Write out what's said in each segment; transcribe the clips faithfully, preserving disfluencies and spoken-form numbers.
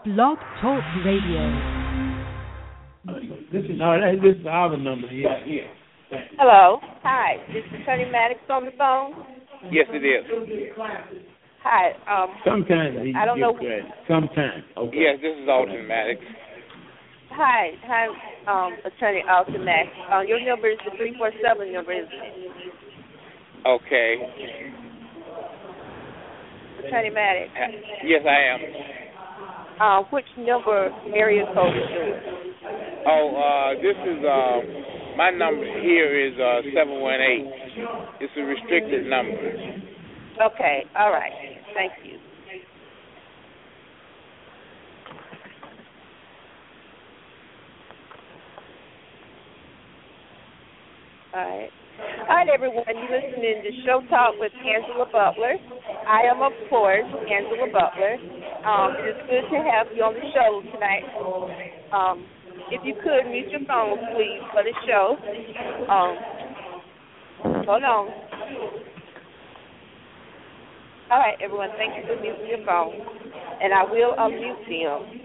Blog Talk Radio. This is our, this is our number. Yeah, yeah. Hello. Hi. Is Attorney Maddox on the phone? Yes, it is. Hi. Um, Sometimes he I don't know. credit. Sometimes. Okay. Yes, this is Alton Maddox. Hi. Hi, um, Attorney Alton Maddox. Uh, your number is the three four seven number, isn't it? Okay. Attorney Maddox. Yes, I am. Uh, which number area code is yours? Oh, uh, this is, uh, my number here is uh, seven one eight. It's a restricted number. Okay, all right. Thank you. All right. All right, everyone. You're listening to Show Talk with Angela Butler. I am, of course, Angela Butler. Um, it's good to have you on the show tonight. Um, if you could, mute your phone, please, for the show. Um, hold on. All right, everyone. Thank you for muting your phone. And I will unmute them.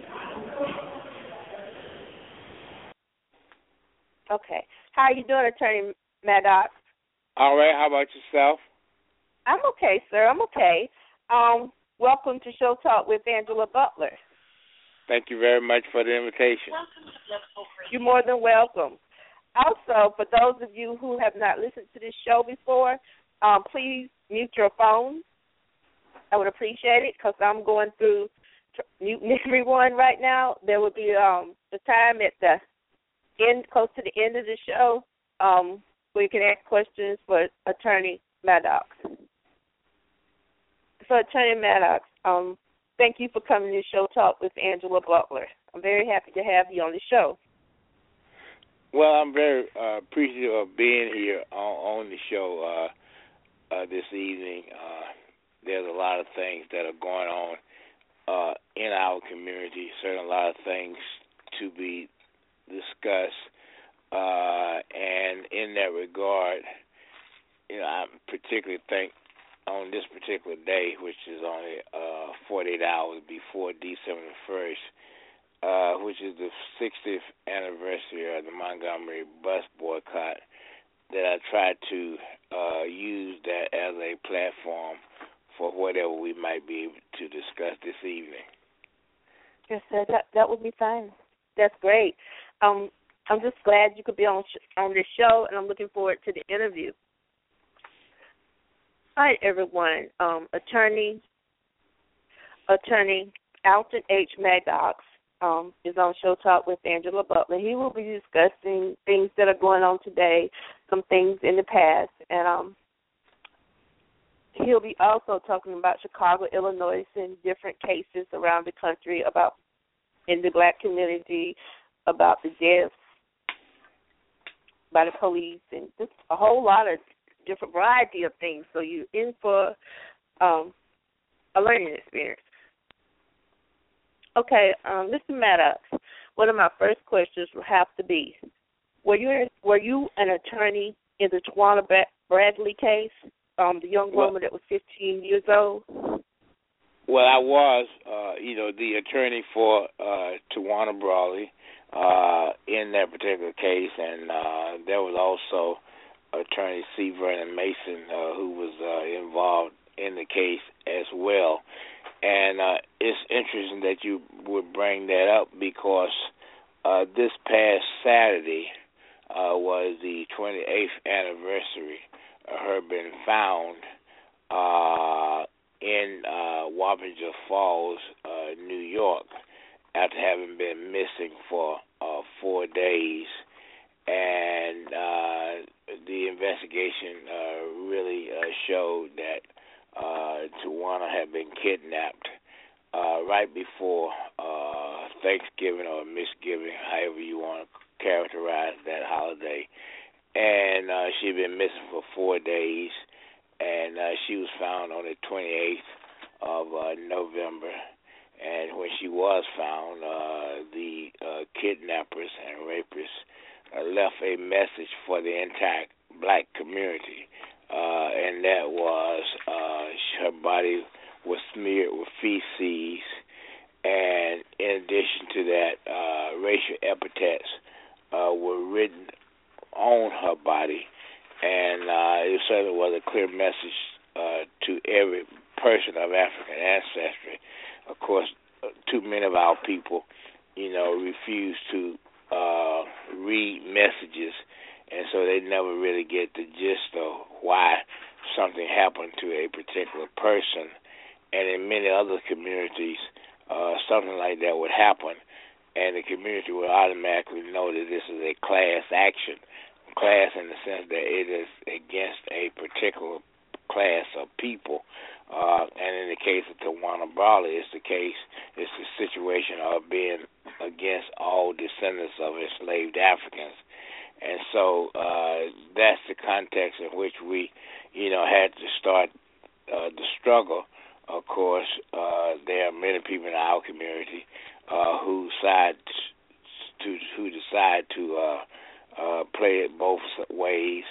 Okay. How are you doing, Attorney Maddox? All right. How about yourself? I'm okay, sir. I'm okay. Um, welcome to Show Talk with Angela Butler. Thank you very much for the invitation. You're more than welcome. Also, for those of you who have not listened to this show before, um, please mute your phones. I would appreciate it because I'm going through muting everyone right now. There will be um, the time at the end, close to the end of the show, um, where you can ask questions for Attorney Maddox. So, Attorney Maddox, um, thank you for coming to Show Talk with Angela Butler. I'm very happy to have you on the show. Well, I'm very uh, appreciative of being here on, on the show uh, uh, this evening. Uh, there's a lot of things that are going on uh, in our community, certainly a lot of things to be discussed. Uh, and in that regard, you know, I particularly think on this particular day, which is only uh, forty-eight hours before December first, uh, which is the sixtieth anniversary of the Montgomery bus boycott, that I tried to uh, use that as a platform for whatever we might be able to discuss this evening. Yes, sir. That, that would be fine. That's great. Um, I'm just glad you could be on sh- on this show, and I'm looking forward to the interview. All right, everyone. Um, attorney, Attorney Alton H. Maddox um, is on Show Talk with Angela Butler. He will be discussing things that are going on today, some things in the past, and um, he'll be also talking about Chicago, Illinois, and different cases around the country about in the black community, about the deaths by the police, and just a whole lot of different variety of things. So you're in for um, a learning experience. Okay, um, Mister Maddox, one of my first questions will have to be, were you were you an attorney in the Tawana Bradley case, um, the young woman well, that was fifteen years old? Well, I was, uh, you know, the attorney for uh, Tawana Bradley uh, in that particular case, and uh, there was also Attorney C. Vernon Mason, uh, who was uh, involved in the case as well. And uh, it's interesting that you would bring that up because uh, this past Saturday uh, was the twenty-eighth anniversary of her being found uh, in uh, Wappinger Falls, uh, New York, after having been missing for uh, four days. And uh, the investigation uh, really uh, showed that uh, Tawana had been kidnapped uh, right before uh, Thanksgiving or Misgiving, however you want to characterize that holiday. And uh, she had been missing for four days, and uh, she was found on the twenty-eighth of uh, November. And when she was found, uh, the uh, kidnappers and rapists Uh, left a message for the entire black community, uh, and that was uh, her body was smeared with feces, and in addition to that, uh, racial epithets uh, were written on her body, and uh, it certainly was a clear message uh, to every person of African ancestry. Of course, too many of our people, you know, refuse to uh, read messages, and so they never really get the gist of why something happened to a particular person. And in many other communities, uh, something like that would happen, and the community would automatically know that this is a class action. Class in the sense that it is against a particular class of people. Uh, and in the case of Tawana Brawley, it's the case, it's the situation of being against all descendants of enslaved Africans. And so uh, that's the context in which we, you know, had to start uh, the struggle. Of course, uh, there are many people in our community uh, who decide to who decide to uh, uh, play it both ways,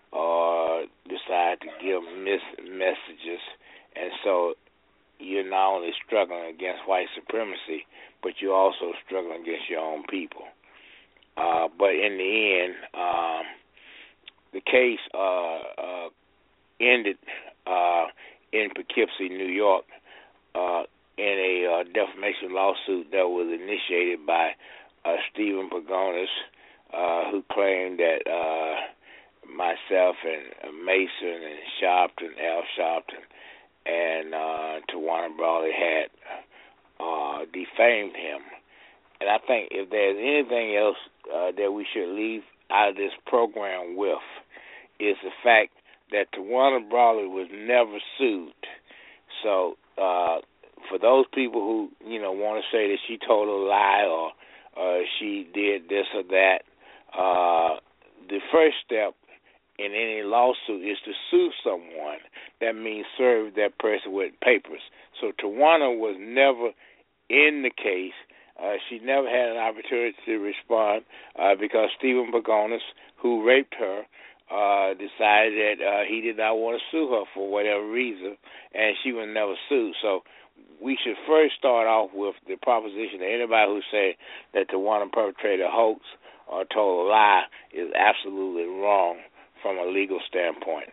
or decide to give mis- messages, and so you're not only struggling against white supremacy, but you're also struggling against your own people. Uh, but in the end, um, the case uh, uh, ended uh, in Poughkeepsie, New York, uh, in a uh, defamation lawsuit that was initiated by uh, Stephen Pagonis, uh, who claimed that uh, myself and Mason and Sharpton, Al Sharpton, and uh, Tawana Brawley had uh, defamed him. And I think if there's anything else uh, that we should leave out of this program with, is the fact that Tawana Brawley was never sued. So uh, for those people who, you know, want to say that she told a lie or uh, she did this or that, uh, the first step in any lawsuit is to sue someone. That means serve that person with papers. So Tawana was never in the case. Uh, she never had an opportunity to respond uh, because Stephen Pagonis, who raped her, uh, decided that uh, he did not want to sue her for whatever reason, and she was never sued. So we should first start off with the proposition that anybody who said that Tawana perpetrated a hoax or told a lie is absolutely wrong from a legal standpoint.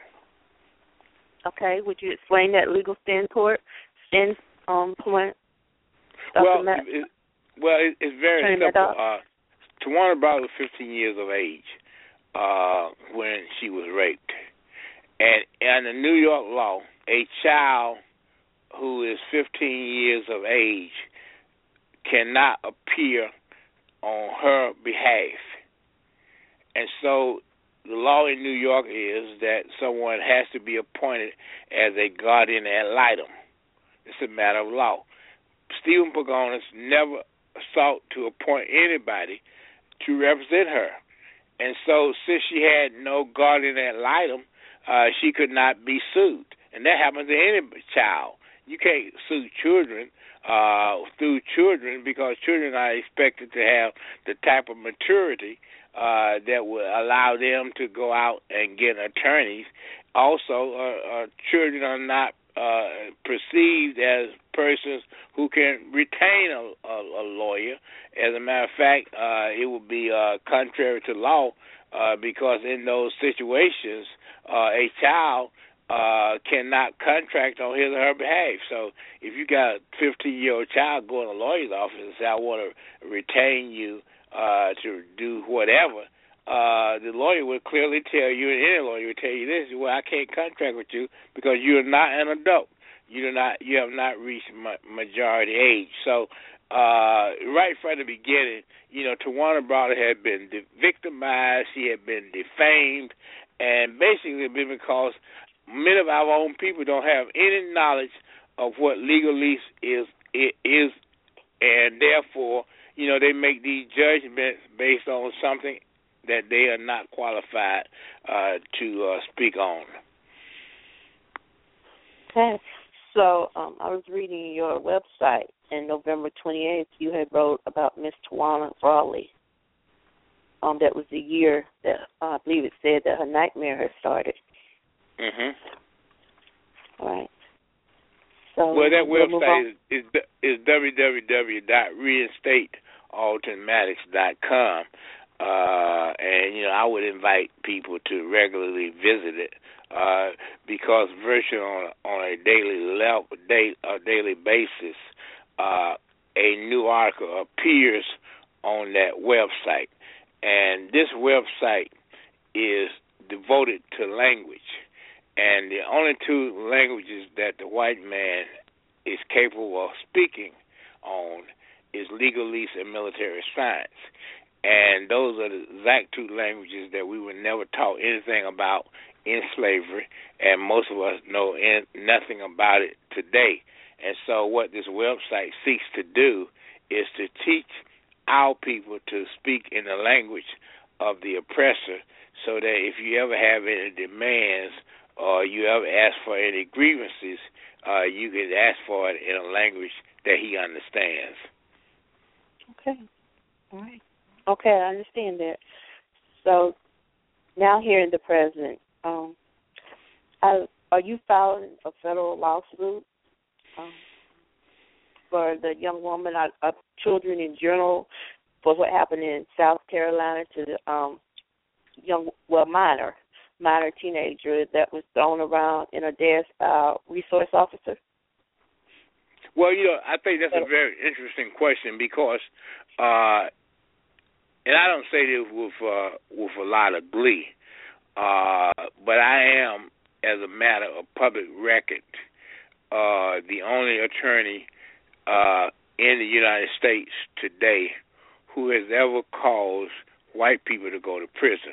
Okay, would you explain that legal standpoint? Stand, um, point? Well, it, well, it, it's very Turn simple. Uh, Tawana Brawley was fifteen years of age uh, when she was raped. And under New York law, a child who is fifteen years of age cannot appear on her behalf. And so the law in New York is that someone has to be appointed as a guardian ad litem. It's a matter of law. Stephen Pagonis never sought to appoint anybody to represent her. And so since she had no guardian ad litem, uh, she could not be sued. And that happens to any child. You can't sue children uh, through children because children are expected to have the type of maturity uh, that will allow them to go out and get attorneys. Also, uh, uh, children are not uh, perceived as persons who can retain a, a, a lawyer. As a matter of fact, uh, it would be uh, contrary to law uh, because in those situations, uh, a child Uh, cannot contract on his or her behalf. So if you got a fifteen-year-old child going to a lawyer's office and say, I want to retain you uh, to do whatever, uh, the lawyer would clearly tell you, and any lawyer would tell you this, well, I can't contract with you because you're not an adult. You do not, you have not reached ma- majority age. So uh, right from the beginning, you know, Tawana Brawley had been de- victimized, she had been defamed, and basically been because many of our own people don't have any knowledge of what legalese is, is, and therefore, you know, they make these judgments based on something that they are not qualified uh, to uh, speak on. Okay. So um, I was reading your website, and November twenty-eighth, you had wrote about Miss Tawana Brawley. Um, that was the year that uh, I believe it said that her nightmare had started. Mhm. Right. So well, that we'll move on. website is, is is w w w dot reinstate automatics dot com, uh, and you know I would invite people to regularly visit it uh, because virtually on on a daily level, day a daily basis, uh, a new article appears on that website, and this website is devoted to language. And the only two languages that the white man is capable of speaking on is legalese and military science. And those are the exact two languages that we were never taught anything about in slavery, and most of us know in, nothing about it today. And so what this website seeks to do is to teach our people to speak in the language of the oppressor, so that if you ever have any demands or you ever ask for any grievances, uh, you can ask for it in a language that he understands. Okay. All right. Okay, I understand that. So now hearing the president, um, I, are you filing a federal lawsuit um, for the young woman, or, or children in general, for what happened in South Carolina to the um, young, well, minor, minor teenager that was thrown around in a desk by a resource officer? Well, you know, I think that's a very interesting question because, uh, and I don't say this with uh, with a lot of glee, uh, but I am, as a matter of public record, uh, the only attorney uh, in the United States today who has ever caused white people to go to prison.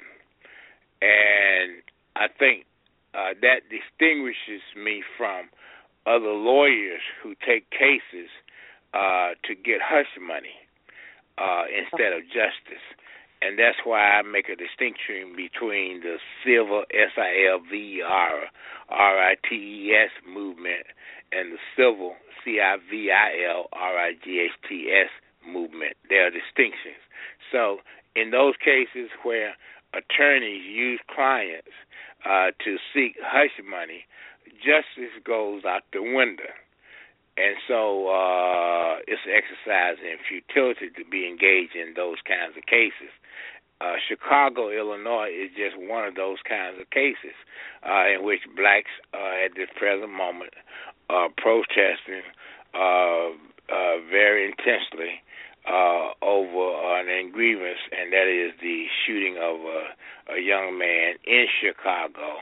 And I think uh, that distinguishes me from other lawyers who take cases uh, to get hush money uh, instead of justice. And that's why I make a distinction between the civil S I L V E R R I T E S movement and the civil C I V I L R I G H T S movement. There are distinctions. So in those cases where attorneys use clients uh, to seek hush money, justice goes out the window. And so uh, it's an exercise in futility to be engaged in those kinds of cases. Uh, Chicago, Illinois is just one of those kinds of cases uh, in which blacks uh, at this present moment are protesting uh, uh, very intensely Uh, over uh, an grievance, and that is the shooting of a, a young man in Chicago.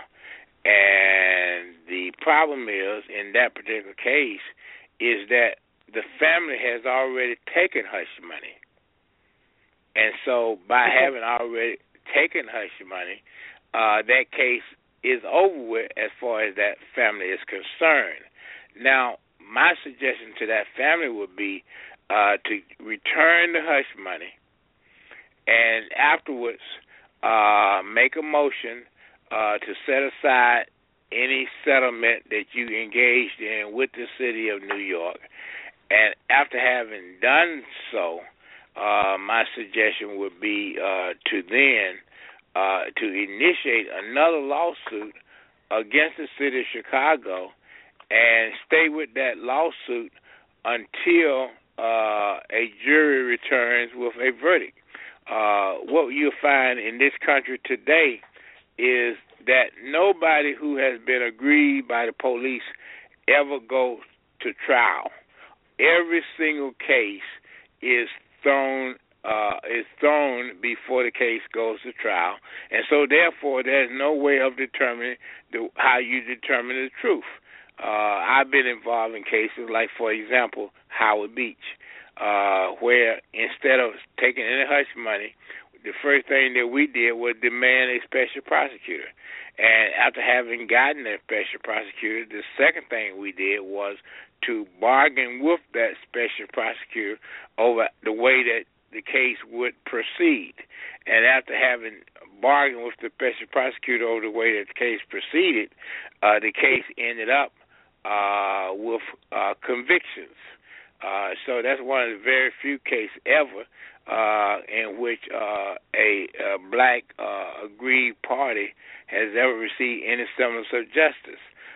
And the problem is, in that particular case, is that the family has already taken hush money. And so by having already taken hush money, uh, that case is over with as far as that family is concerned. Now, my suggestion to that family would be Uh, to return the hush money, and afterwards uh, make a motion uh, to set aside any settlement that you engaged in with the city of New York. And after having done so, uh, my suggestion would be uh, to then uh, to initiate another lawsuit against the city of Chicago and stay with that lawsuit until Uh, a jury returns with a verdict. Uh, what you'll find in this country today is that nobody who has been aggrieved by the police ever goes to trial. Every single case is thrown uh, is thrown before the case goes to trial, and so therefore there's no way of determining the, how you determine the truth. Uh, I've been involved in cases like, for example, Howard Beach, uh, where instead of taking any hush money, the first thing that we did was demand a special prosecutor. And after having gotten a special prosecutor, the second thing we did was to bargain with that special prosecutor over the way that the case would proceed. And after having bargained with the special prosecutor over the way that the case proceeded, uh, the case ended up Uh, with uh, convictions. Uh, so that's one of the very few cases ever uh, in which uh, a, a black uh, aggrieved party has ever received any semblance of justice.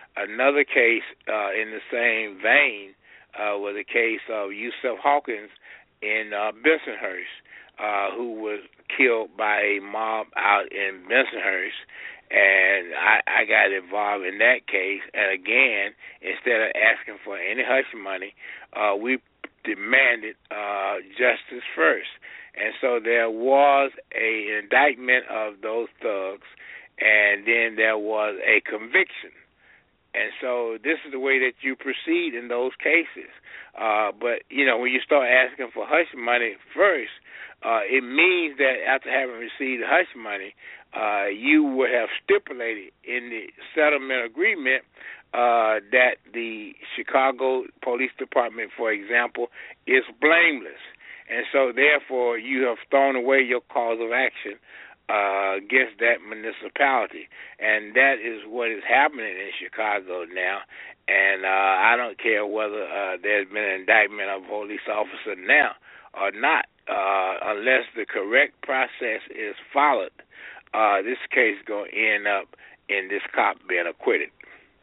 another case uh, in the same vein uh, was a case of Yusuf Hawkins in uh, Bensonhurst, uh, who was killed by a mob out in Bensonhurst. And I, I got involved in that case. And again, instead of asking for any hush money, uh, we demanded uh, justice first. And so there was a indictment of those thugs, and then there was a conviction. And so this is the way that you proceed in those cases. Uh, but, you know, when you start asking for hush money first, uh, it means that after having received hush money, uh, you would have stipulated in the settlement agreement uh, that the Chicago Police Department, for example, is blameless. And so, therefore, you have thrown away your cause of action uh, against that municipality. And that is what is happening in Chicago now. And uh, I don't care whether uh, there's been an indictment of a police officer now or not. Uh, unless the correct process is followed, uh, this case is going to end up in this cop being acquitted.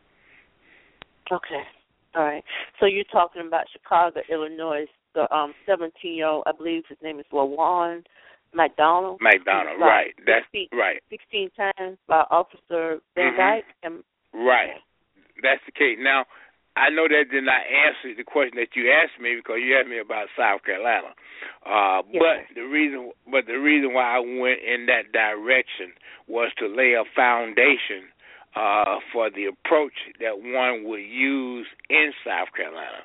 Okay. All right. So you're talking about Chicago, Illinois. The um, seventeen-year-old, I believe his name is LaJuan McDonald. McDonald, right. That's sixteen, right. sixteen times by Officer Van mm-hmm. Dyke. And, right. That's the case. Now, I know that did not answer the question that you asked me because you asked me about South Carolina. Uh, yes, but sir. the reason, but the reason why I went in that direction was to lay a foundation uh, for the approach that one would use in South Carolina.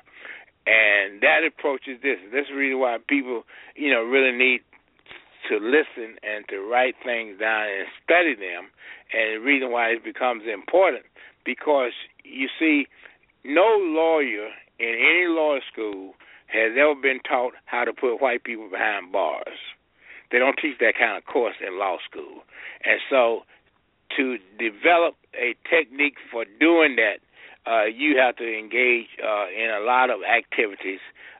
And that approach is this. This is the reason why people, you know, really need to listen and to write things down and study them. And the reason why it becomes important, because, you see, no lawyer in any law school has ever been taught how to put white people behind bars. They don't teach that kind of course in law school. And so to develop a technique for doing that, Uh, you have to engage uh, in a lot of activities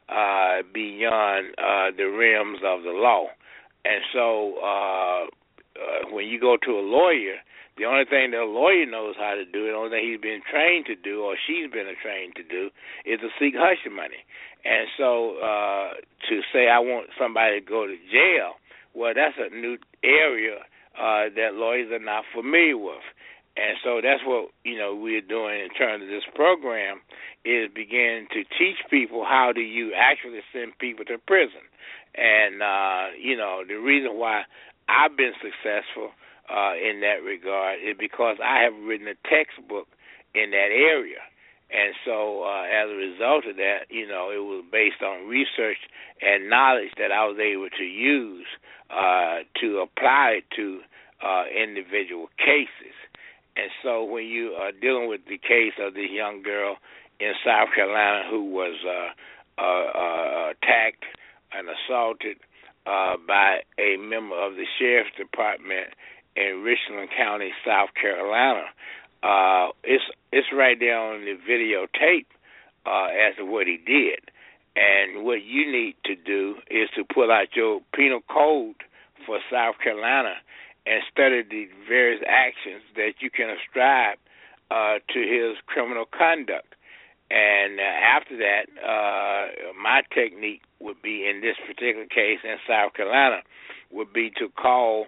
uh, beyond uh, the realms of the law. And so uh, uh, when you go to a lawyer, the only thing that a lawyer knows how to do, the only thing he's been trained to do or she's been trained to do is to seek hush money. And so uh, to say I want somebody to go to jail, well, that's a new area uh, that lawyers are not familiar with. And so that's what, you know, we're doing in terms of this program is begin to teach people how do you actually send people to prison. And, uh, you know, the reason why I've been successful uh, in that regard is because I have written a textbook in that area. And so uh, as a result of that, you know, it was based on research and knowledge that I was able to use uh, to apply it to uh, individual cases. And so when you are dealing with the case of this young girl in South Carolina who was uh, uh, uh, attacked and assaulted uh, by a member of the Sheriff's Department in Richland County, South Carolina, uh, it's it's right there on the videotape uh, as to what he did. And what you need to do is to pull out your penal code for South Carolina and study the various actions that you can ascribe uh, to his criminal conduct. And uh, after that, uh, my technique would be, in this particular case in South Carolina, would be to call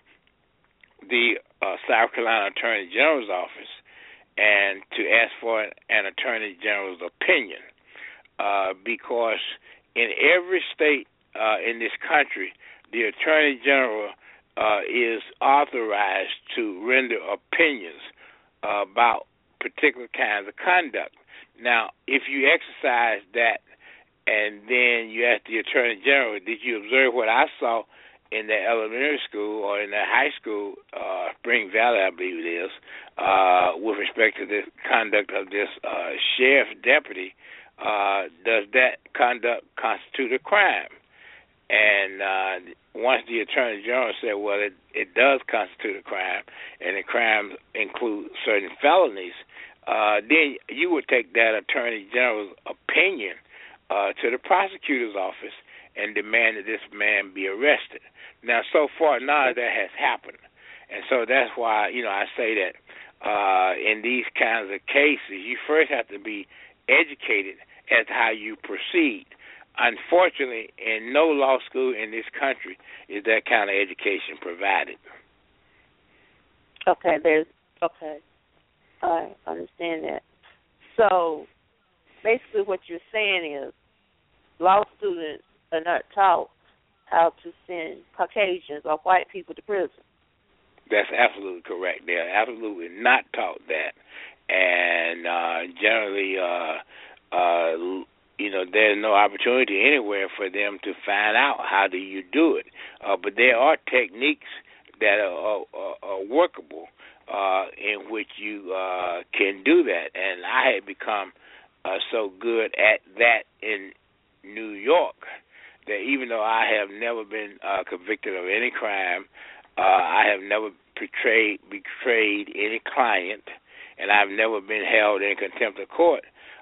the uh, South Carolina Attorney General's office and to ask for an Attorney General's opinion. Uh, because in every state uh, in this country, the Attorney General Uh, is authorized to render opinions uh, about particular kinds of conduct. Now, if you exercise that and then you ask the Attorney General, did you observe what I saw in the elementary school or in the high school, uh, Spring Valley, I believe it is, uh, with respect to the conduct of this uh, sheriff deputy, uh, does that conduct constitute a crime? And uh, once the Attorney General said, well, it, it does constitute a crime, and the crimes include certain felonies, uh, then you would take that Attorney General's opinion uh, to the prosecutor's office and demand that this man be arrested. Now, so far, none of that has happened. And so that's why, you know, I say that uh, in these kinds of cases, you first have to be educated as to how you proceed. Unfortunately, in no law school in this country is that kind of education provided. Okay, there's okay. I understand that. So basically what you're saying is law students are not taught how to send Caucasians or white people to prison. That's absolutely correct. They're absolutely not taught that. And uh, generally, uh, uh, you know, there's no opportunity anywhere for them to find out how do you do it. Uh, but there are techniques that are, are, are workable uh, in which you uh, can do that. And I had become uh, so good at that in New York that even though I have never been uh, convicted of any crime, uh, I have never betrayed, betrayed any client, and I've never been held in contempt of court,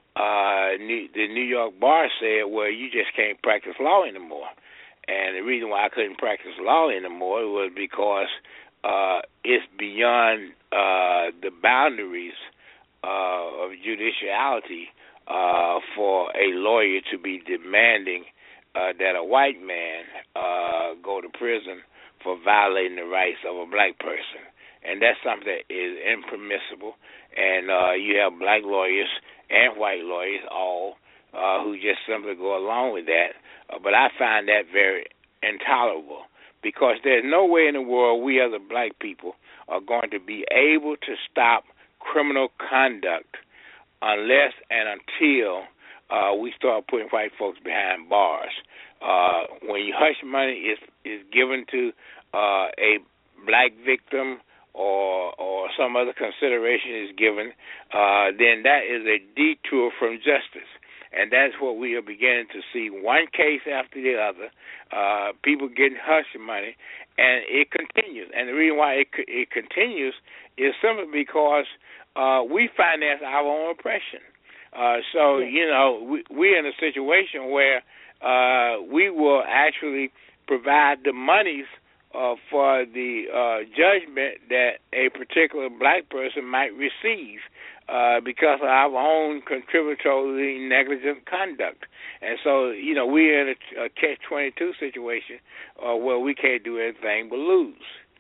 uh, New, the New York bar said, well, you just can't practice law anymore. And the reason why I couldn't practice law anymore was because uh, it's beyond uh, the boundaries uh, of judiciality uh, for a lawyer to be demanding uh, that a white man uh, go to prison for violating the rights of a black person. And that's something that is impermissible. And uh, you have black lawyers and white lawyers all uh, who just simply go along with that. Uh, but I find that very intolerable because there's no way in the world we as a black people are going to be able to stop criminal conduct unless and until uh, we start putting white folks behind bars. Uh, when you hush money is is given to uh, a black victim or or some other consideration is given, uh, then that is a detour from justice. And that's what we are beginning to see, one case after the other, uh, people getting hush money, and it continues. And the reason why it it continues is simply because uh, we finance our own oppression. Uh, so, yes. you know, we, we're in a situation where uh, we will actually provide the monies uh, for the uh, judgment that a particular black person might receive uh, because of our own contributory negligent conduct. And so, you know, we're in a, a catch twenty-two situation uh, where we can't do anything but lose.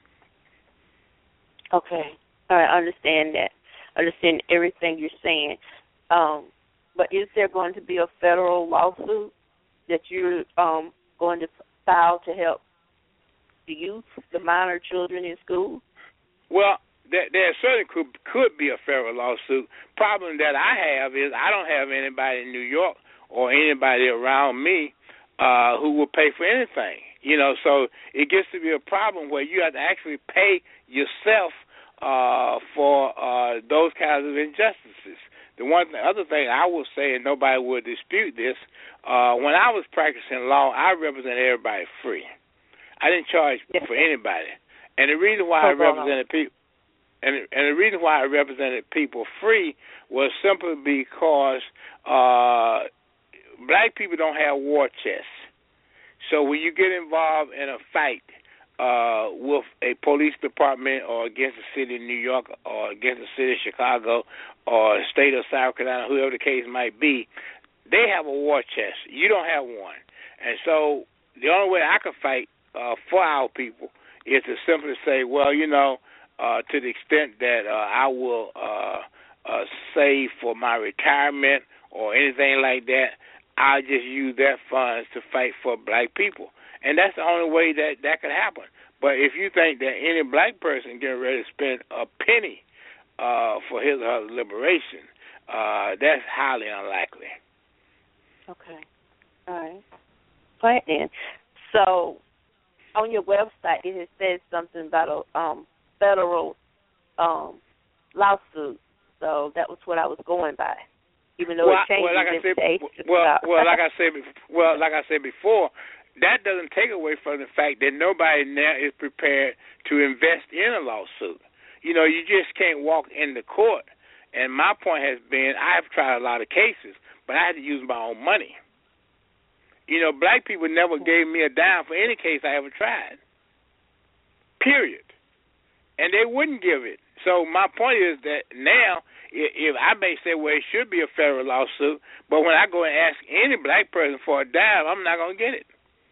Okay. All right, I understand that. I understand everything you're saying. Um, but is there going to be a federal lawsuit that you're um, going to file to help the youth, the minor children in school? Well, there, there certainly could, could be a federal lawsuit. Problem that I have is I don't have anybody in New York or anybody around me uh, who will pay for anything. You know, so it gets to be a problem where you have to actually pay yourself uh, for uh, those kinds of injustices. The one the other thing I will say, and nobody will dispute this, uh, when I was practicing law, I represented everybody free. I didn't charge yes. for anybody. And the reason why I represented people and and the reason why I represented people free was simply because uh, black people don't have war chests. So when you get involved in a fight uh, with a police department or against the city of New York or against the city of Chicago or the state of South Carolina, whoever the case might be, they have a war chest. You don't have one. And so the only way I can fight uh, for our people is to simply say, well, you know, uh, to the extent that uh, I will uh, uh, save for my retirement or anything like that, I'll just use that funds to fight for black people. And that's the only way that that could happen. But if you think that any black person getting ready to spend a penny uh, for his or her liberation, uh, that's highly unlikely. Okay. All right. Go ahead then. So on your website, it says something about a um, federal um, lawsuit. So that was what I was going by. Even though well, it changes well, like I said, every day. well, well, like I said, well, like I said before, that doesn't take away from the fact that nobody now is prepared to invest in a lawsuit. You know, you just can't walk into court. And my point has been, I've tried a lot of cases, but I had to use my own money. You know, black people never gave me a dime for any case I ever tried. Period. And they wouldn't give it. So my point is that now, if, if I may say, well, it should be a federal lawsuit, but when I go and ask any black person for a dime, I'm not going to get it.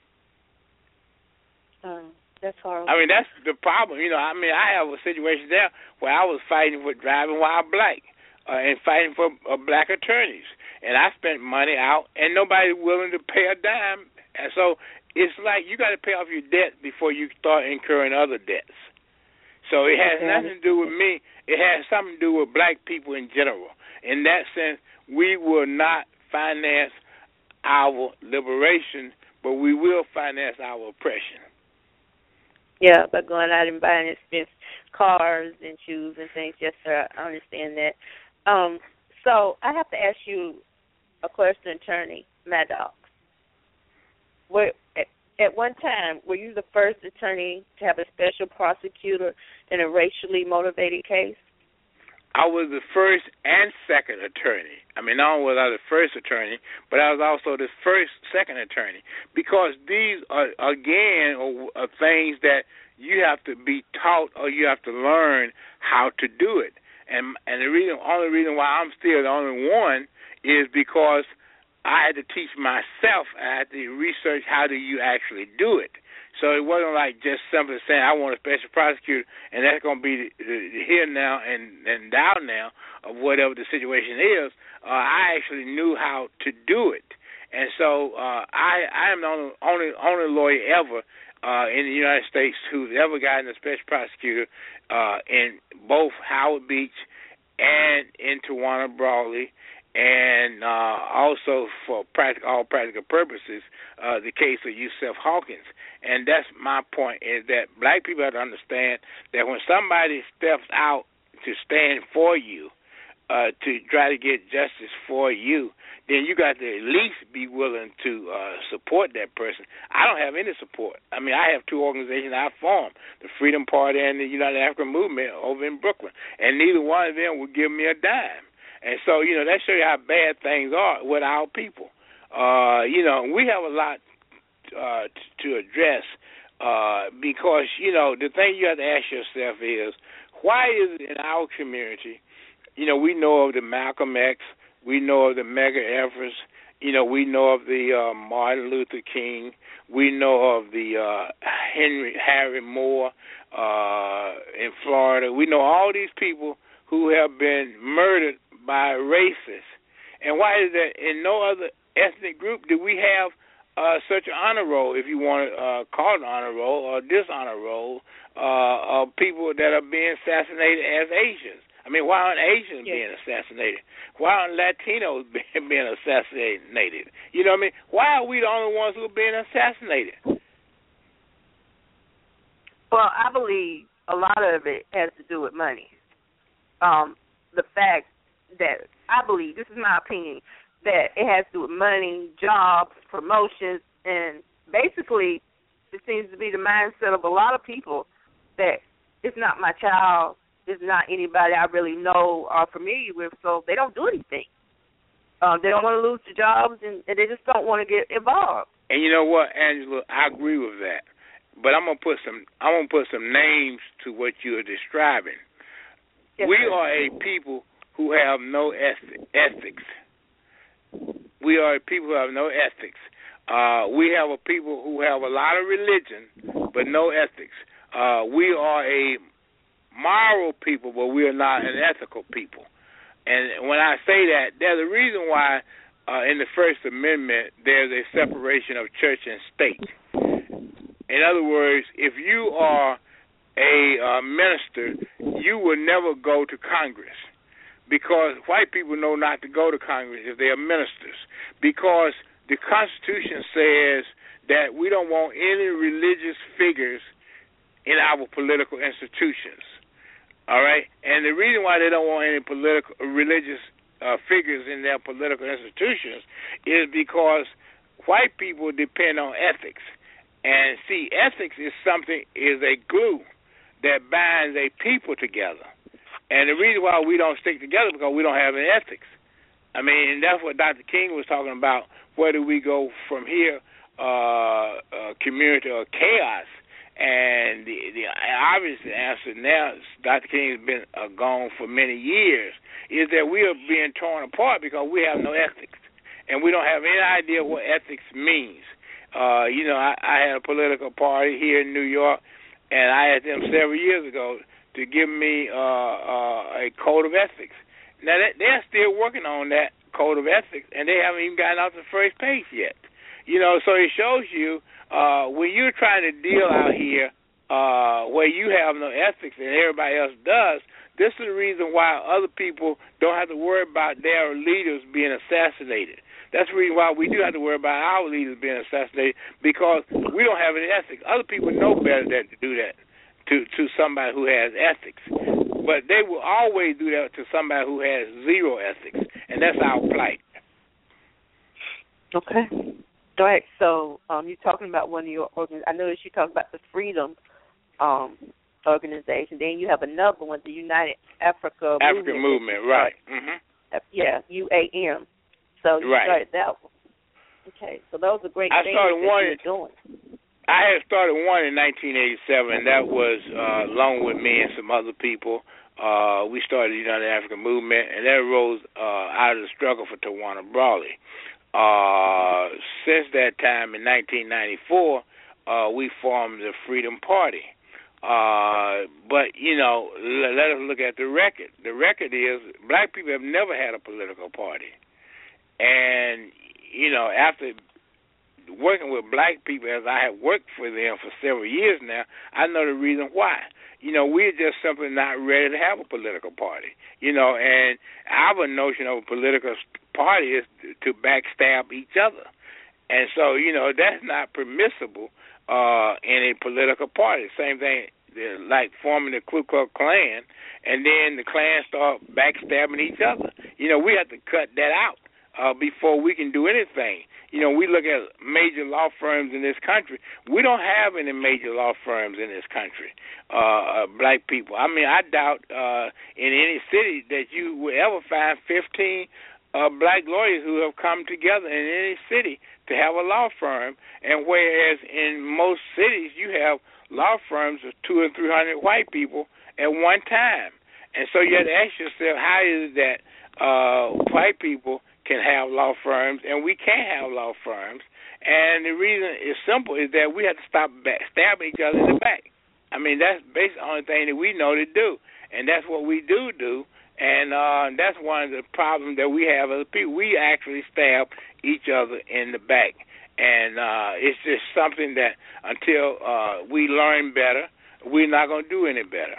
Um, that's horrible. I mean, that's the problem. You know, I mean, I have a situation there where I was fighting for driving while black uh, and fighting for uh, black attorneys. And I spent money out, and nobody willing to pay a dime. And so it's like you got to pay off your debt before you start incurring other debts. So it has nothing to do with me. It has something to do with black people in general. In that sense, we will not finance our liberation, but we will finance our oppression. Yeah, by going out and buying expensive cars and shoes and things. Yes, sir, I understand that. Um, so I have to ask you a question, Attorney Maddox. Where, at, at one time, were you the first attorney to have a special prosecutor in a racially motivated case? I was the first and second attorney. I mean, not only was I the first attorney, but I was also the first, second attorney, because these are, again, are, are things that you have to be taught or you have to learn how to do it. And and the reason, only reason why I'm still the only one is because I had to teach myself. I had to research how do you actually do it. So it wasn't like just simply saying I want a special prosecutor and that's going to be the, the here now and, and now now of whatever the situation is. Uh, I actually knew how to do it. And so uh, I, I am the only, only, only lawyer ever uh, in the United States who's ever gotten a special prosecutor uh, in both Howard Beach and in Tawana Brawley, and uh, also for practical, all practical purposes, uh, the case of Yusef Hawkins. And that's my point, is that black people have to understand that when somebody steps out to stand for you, uh, to try to get justice for you, then you got to at least be willing to uh, support that person. I don't have any support. I mean, I have two organizations I formed, the Freedom Party and the United African Movement over in Brooklyn, and neither one of them would give me a dime. And so, you know, that shows you how bad things are with our people. Uh, you know, we have a lot uh, to address uh, because, you know, the thing you have to ask yourself is, why is it in our community, you know, we know of the Malcolm X, we know of the mega efforts, you know, we know of the uh, Martin Luther King, we know of the uh, Henry Harry Moore uh, in Florida. We know all these people who have been murdered by racists. And why is that in no other ethnic group do we have uh, such an honor roll, if you want to uh, call it an honor roll or dishonor roll, uh, of people that are being assassinated as Asians? I mean, why aren't Asians yes. being assassinated? Why aren't Latinos being, being assassinated? You know what I mean? Why are we the only ones who are being assassinated? Well, I believe a lot of it has to do with money. Um, the fact that I believe, this is my opinion, that it has to do with money, jobs, promotions, and basically it seems to be the mindset of a lot of people that it's not my child, it's not anybody I really know or familiar with, so they don't do anything. Um, they don't want to lose their jobs, and, and they just don't want to get involved. And you know what, Angela, I agree with that. But I'm gonna put some I'm gonna put some names to what you are describing. Yes, we sir. are a people who have no ethics. We are a people who have no ethics. Uh, we have a people who have a lot of religion, but no ethics. Uh, we are a moral people, but we are not an ethical people. And when I say that, there's a reason why uh, in the First Amendment there's a separation of church and state. In other words, if you are a uh, minister, you will never go to Congress, because white people know not to go to Congress if they are ministers, because the Constitution says that we don't want any religious figures in our political institutions. All right? And the reason why they don't want any political religious uh, figures in their political institutions is because white people depend on ethics. And see, ethics is something, is a glue that binds a people together. And the reason why we don't stick together is because we don't have any ethics. I mean, and that's what Doctor King was talking about. Where do we go from here, uh, uh, community or chaos? And the, the obvious answer now, Doctor King has been uh, gone for many years, is that we are being torn apart because we have no ethics. And we don't have any idea what ethics means. Uh, you know, I, I had a political party here in New York, and I asked them several years ago to give me uh, uh, a code of ethics. Now, they're still working on that code of ethics, and they haven't even gotten off the first page yet. You know, so it shows you Uh, when you're trying to deal out here uh, where you have no ethics and everybody else does, this is the reason why other people don't have to worry about their leaders being assassinated. That's the reason why we do have to worry about our leaders being assassinated, because we don't have any ethics. Other people know better than to do that to, to somebody who has ethics. But they will always do that to somebody who has zero ethics, and that's our plight. Okay. All right, so um, you're talking about one of your organizations. I noticed you talked about the Freedom um, Organization. Then you have another one, the United Africa African Movement. Movement, right. Mm-hmm. Yeah, U A M. So you right. started that one. Okay, so those are great I things started that one, you're doing. I had started one in nineteen eighty-seven, and that was uh, along with me and some other people. Uh, we started the United African Movement, and that arose uh, out of the struggle for Tawana Brawley. Uh, since that time in nineteen ninety-four, uh, we formed the Freedom Party. Uh, but, you know, let, let us look at the record. The record is black people have never had a political party. And, you know, after working with black people, as I have worked for them for several years now, I know the reason why. You know, we're just simply not ready to have a political party. You know, and our notion of a political party is to backstab each other. And so, you know, that's not permissible uh, in a political party. Same thing like forming the Ku Klux Klan, and then the Klan start backstabbing each other. You know, we have to cut that out uh, before we can do anything. You know, we look at major law firms in this country. We don't have any major law firms in this country, uh, uh, black people. I mean, I doubt uh, in any city that you will ever find fifteen uh, black lawyers who have come together in any city to have a law firm. And whereas in most cities you have law firms of two or three hundred white people at one time. And so you have to ask yourself, how is it that uh, white people can have law firms and we can't have law firms? And the reason is simple, is that we have to stop back, stabbing each other in the back. I mean, that's basically the only thing that we know to do, and that's what we do do, and uh, that's one of the problems that we have as people. We actually stab each other in the back, and uh, it's just something that until uh, we learn better, we're not going to do any better.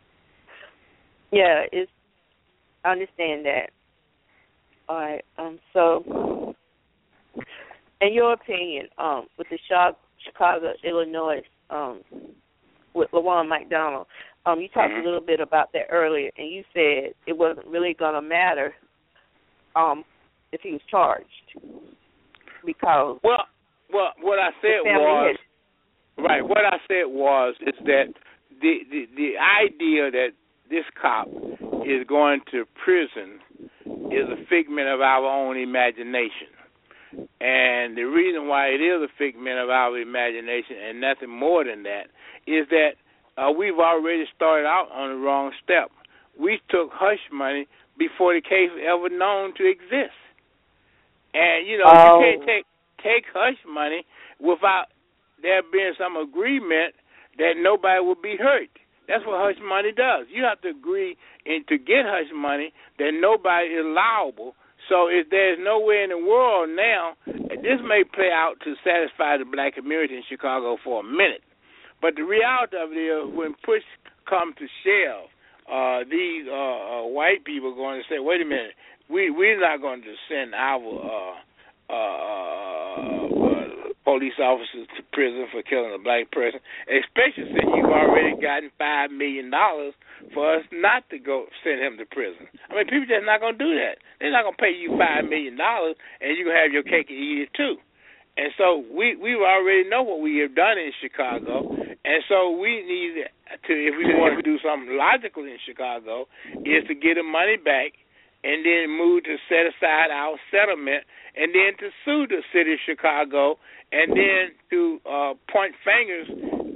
Yeah, it's, I understand that. All right. Um. So, in your opinion, um, with the Chicago, Illinois, um, with LaJuan McDonald, um, you talked mm-hmm. a little bit about that earlier, and you said it wasn't really going to matter, um, if he was charged, because well, well, what I said was had, right. What I said was is that the the the idea that this cop is going to prison is a figment of our own imagination. And the reason why it is a figment of our imagination and nothing more than that is that uh, we've already started out on the wrong step. We took hush money before the case was ever known to exist. And, you know, oh. you can't take, take hush money without there being some agreement that nobody will be hurt. That's what hush money does. You have to agree in, to get hush money that nobody is liable. So if there's nowhere in the world now, this may play out to satisfy the black community in Chicago for a minute. But the reality of it is when push comes to shove, uh, these uh, uh, white people are going to say, wait a minute, we, we're not going to send our uh, uh, uh, police officers to prison for killing a black person, especially since you've already gotten five million dollars for us not to go send him to prison. I mean, people just not going to do that. They're not going to pay you five million dollars and you're going to have your cake and eat it too. And so we, we already know what we have done in Chicago, and so we need to, if we want to do something logical in Chicago, is to get the money back and then move to set aside our settlement and then to sue the city of Chicago and then to uh, point fingers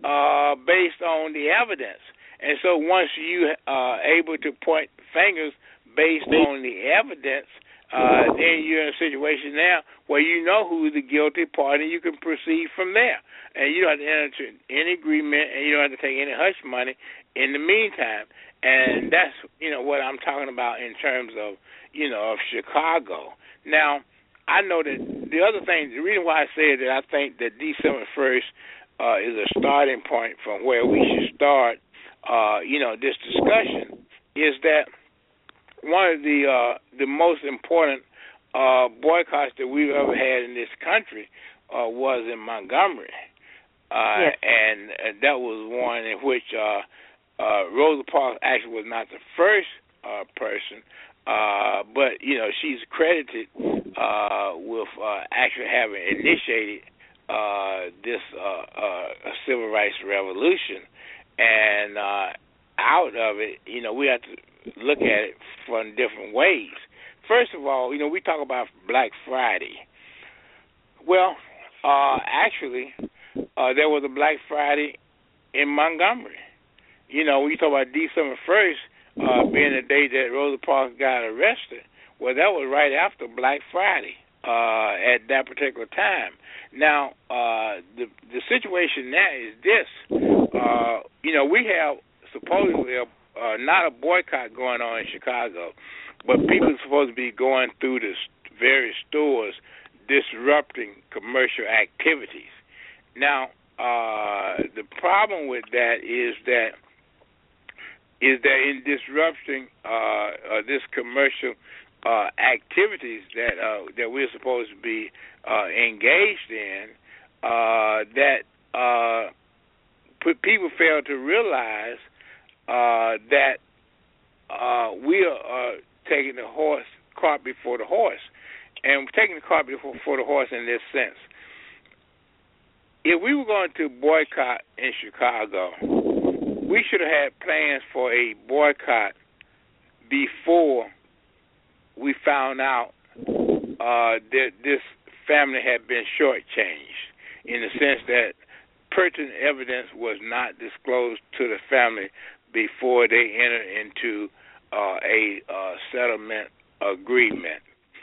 uh, based on the evidence. And so once you are able to point fingers based on the evidence, uh, then you're in a situation now where you know who's the guilty party. You can proceed from there. And you don't have to enter any agreement, and you don't have to take any hush money in the meantime. And that's, you know, what I'm talking about in terms of, you know, of Chicago. Now, I know that the other thing, the reason why I said that I think that December first uh, is a starting point from where we should start, uh, you know, this discussion, is that one of the uh, the most important uh, boycotts that we've ever had in this country uh, was in Montgomery. Uh, yes. And uh, that was one in which uh, uh, Rosa Parks actually was not the first uh, person, uh, but, you know, she's credited uh, with uh, actually having initiated uh, this uh, uh, civil rights revolution. And uh, out of it, you know, we have to look at it from different ways. First of all, you know, we talk about Black Friday. Well, uh, actually, uh, there was a Black Friday in Montgomery. You know, when you talk about December first uh, being the day that Rosa Parks got arrested, well, that was right after Black Friday uh, at that particular time. Now, uh, the the situation now is this. Uh, you know, we have supposedly a, uh, not a boycott going on in Chicago, but people are supposed to be going through the various stores disrupting commercial activities. Now, uh, the problem with that is that is that in disrupting uh, uh, this commercial uh, activities that uh, that we're supposed to be uh, engaged in, uh, that uh, people fail to realize uh, that uh, we are uh, taking the horse cart before the horse, and taking the cart before, before the horse in this sense. If we were going to boycott in Chicago, we should have had plans for a boycott before we found out uh, that this family had been shortchanged, in the sense that pertinent evidence was not disclosed to the family before they entered into uh, a uh, settlement agreement.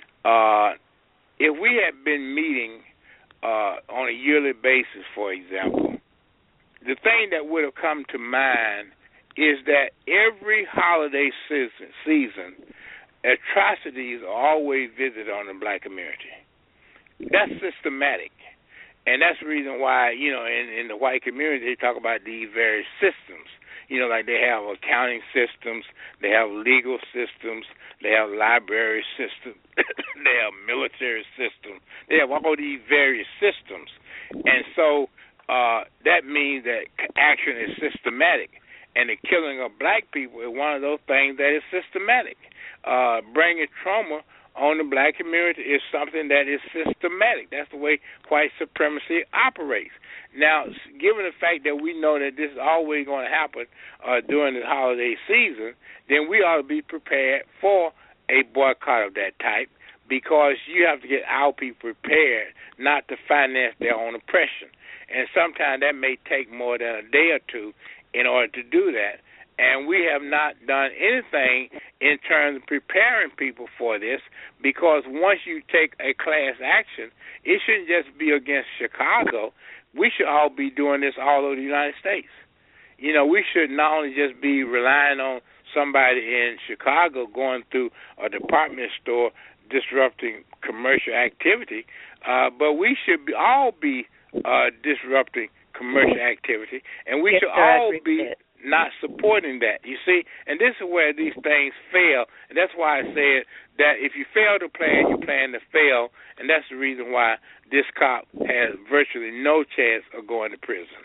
Uh, if we had been meeting uh, on a yearly basis, for example, the thing that would have come to mind is that every holiday season, season atrocities are always visited on the black community. That's systematic. And that's the reason why, you know, in, in the white community, they talk about these various systems. You know, like they have accounting systems, they have legal systems, they have library systems, they have military systems. They have all these various systems. And so uh, that means that action is systematic. And the killing of black people is one of those things that is systematic. Uh, bringing trauma on the black community is something that is systematic. That's the way white supremacy operates. Now, given the fact that we know that this is always going to happen uh, during the holiday season, then we ought to be prepared for a boycott of that type, because you have to get our people prepared not to finance their own oppression. And sometimes that may take more than a day or two in order to do that. And we have not done anything in terms of preparing people for this, because once you take a class action, it shouldn't just be against Chicago. We should all be doing this all over the United States. You know, we should not only just be relying on somebody in Chicago going through a department store disrupting commercial activity, uh, but we should be, all be uh, disrupting commercial activity, and we yes, should all be not supporting that, you see? And this is where these things fail, and that's why I said that if you fail to plan, you plan to fail, and that's the reason why this cop has virtually no chance of going to prison.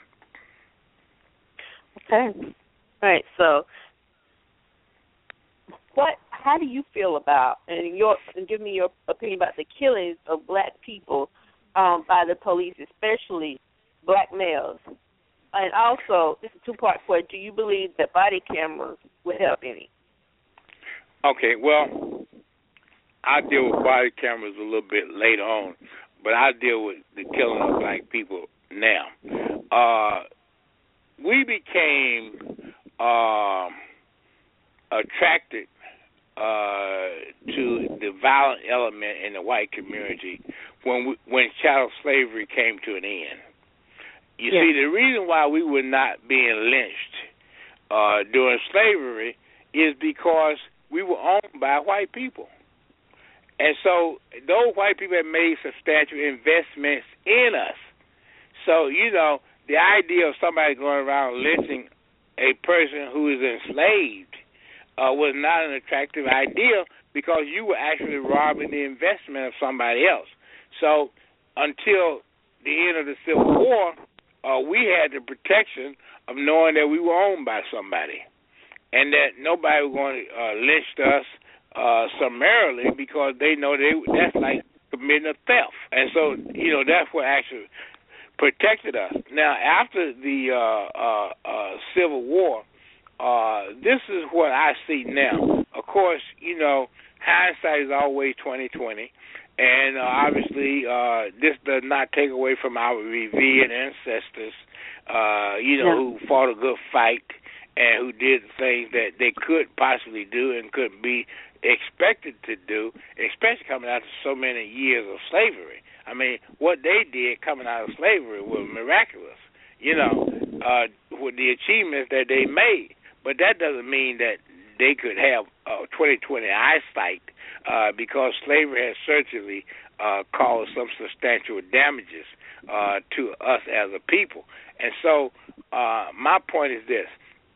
Okay. All right, so what? How do you feel about, and your and give me your opinion about the killings of black people um, by the police, especially black males? And also, this is a two-part question. Do you believe that body cameras would help any? Okay, well, I deal with body cameras a little bit later on, but I deal with the killing of black people now. Uh, became uh, attracted uh, to the violent element in the white community when we, when chattel slavery came to an end. You yes. see, the reason why we were not being lynched uh, during slavery is because we were owned by white people. And so those white people had made substantial investments in us. So, you know, the idea of somebody going around lynching a person who is enslaved uh, was not an attractive idea because you were actually robbing the investment of somebody else. So until the end of the Civil War, uh, we had the protection of knowing that we were owned by somebody and that nobody was going to uh, lynch us uh, summarily because they know they that's like committing a theft. And so, you know, that's what actually protected us. Now, after the uh, uh, uh, Civil War, uh, this is what I see now. Of course, you know, hindsight is always twenty twenty, and uh, obviously uh, this does not take away from our revered ancestors, uh, you know, yeah. who fought a good fight and who did things that they could possibly do and could be expected to do, especially coming after so many years of slavery. I mean, what they did coming out of slavery was miraculous, you know, uh, with the achievements that they made. But that doesn't mean that they could have uh, twenty twenty eyesight uh, because slavery has certainly uh, caused some substantial damages uh, to us as a people. And so uh, my point is this.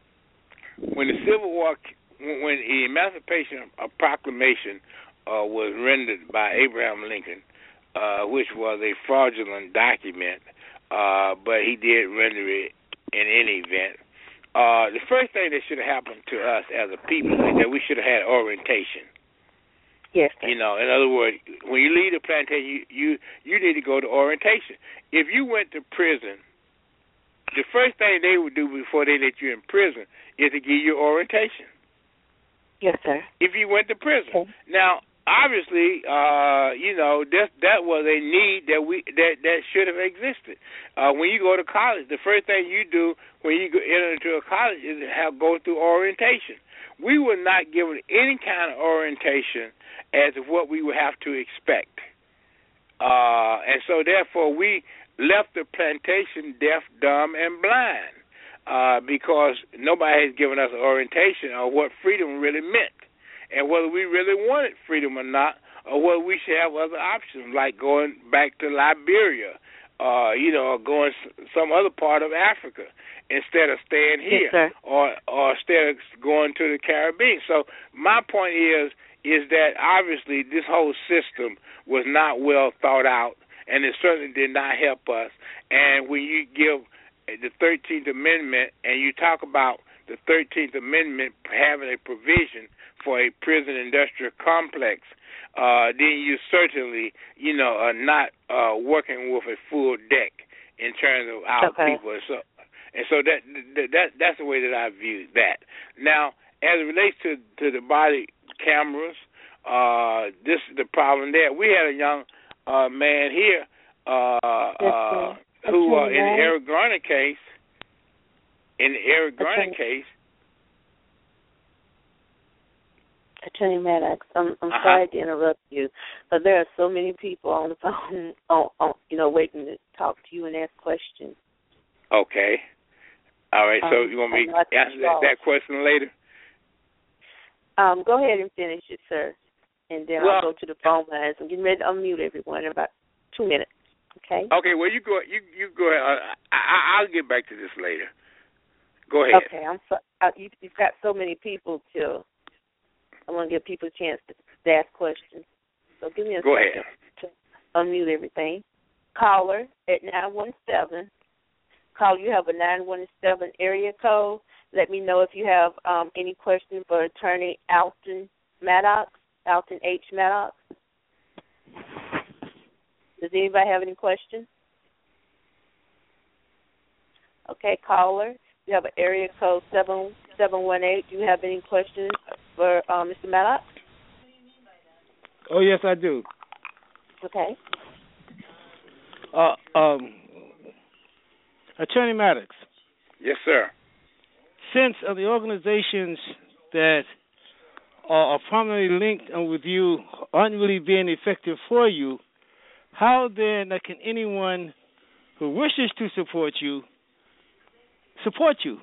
When the Civil War, when the Emancipation Proclamation uh, was rendered by Abraham Lincoln, uh, which was a fraudulent document, uh, but he did render it in any event, Uh, the first thing that should have happened to us as a people is that we should have had orientation. Yes, sir. You know, in other words, when you leave the plantation, you, you you need to go to orientation. If you went to prison, the first thing they would do before they let you in prison is to give you orientation. Yes, sir. If you went to prison. Okay. Now, obviously, uh, you know, that that was a need that we that, that should have existed. Uh, when you go to college, the first thing you do when you go, enter into a college is to have go through orientation. We were not given any kind of orientation as to what we would have to expect, uh, and so therefore we left the plantation deaf, dumb, and blind uh, because nobody has given us orientation on what freedom really meant. And whether we really wanted freedom or not, or whether we should have other options, like going back to Liberia, uh, you know, or going some other part of Africa instead of staying here, yes, or or instead of going to the Caribbean. So my point is, is that obviously this whole system was not well thought out, and it certainly did not help us. And when you give the thirteenth Amendment and you talk about the thirteenth Amendment having a provision for a prison industrial complex, uh, then you certainly, you know, are not uh, working with a full deck in terms of our okay. people. And so, and so that, that that's the way that I view that. Now, as it relates to, to the body cameras, uh, this is the problem there. We had a young uh, man here uh, uh, who, uh, in the Eric Garner case, in the Eric Garner case, Attorney Maddox, I'm, I'm uh-huh. sorry to interrupt you, but there are so many people on the phone, on, on, you know, waiting to talk to you and ask questions. Okay. All right, so um, you want me to answer that, that question later? Um, go ahead and finish it, sir, and then well, I'll go to the phone lines. I'm getting ready to unmute everyone in about two minutes, okay? Okay, well, you go You, you go ahead. Uh, I, I'll get back to this later. Go ahead. Okay, I'm so, uh, you, you've got so many people to... I want to give people a chance to, to ask questions. So give me a Go second ahead. to unmute everything. Caller at nine one seven. Caller, you have a nine one seven area code. Let me know if you have um, any questions for Attorney Alton Maddox, Alton H. Maddox. Does anybody have any questions? Okay, caller, you have an area code seven seven one eight. Do you have any questions for uh, Mister Maddox? Oh, yes, I do. Okay. Uh, um, Attorney Maddox. Yes, sir. sense of the organizations that are, are prominently linked with you aren't really being effective for you, how then can anyone who wishes to support you support you?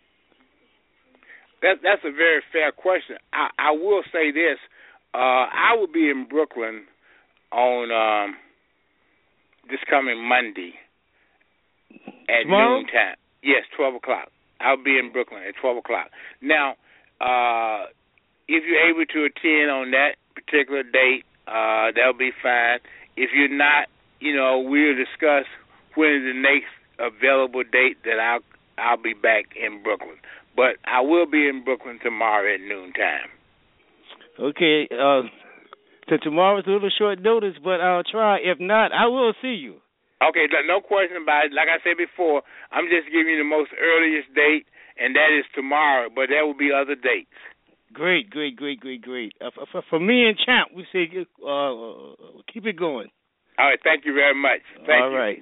That, that's a very fair question. I, I will say this. Uh, I will be in Brooklyn on um, this coming Monday at Tomorrow? noontime. Yes, twelve o'clock. I'll be in Brooklyn at twelve o'clock. Now, uh, if you're able to attend on that particular date, uh, that'll be fine. If you're not, you know, we'll discuss when is the next available date that I'll I'll be back in Brooklyn. But I will be in Brooklyn tomorrow at noontime. Okay. Uh, so tomorrow's a little short notice, but I'll try. If not, I will see you. Okay, no question about it. Like I said before, I'm just giving you the most earliest date, and that is tomorrow, but there will be other dates. Great, great, great, great, great. Uh, for, for me and Champ, we say uh, keep it going. All right, thank you very much. Thank All you. right.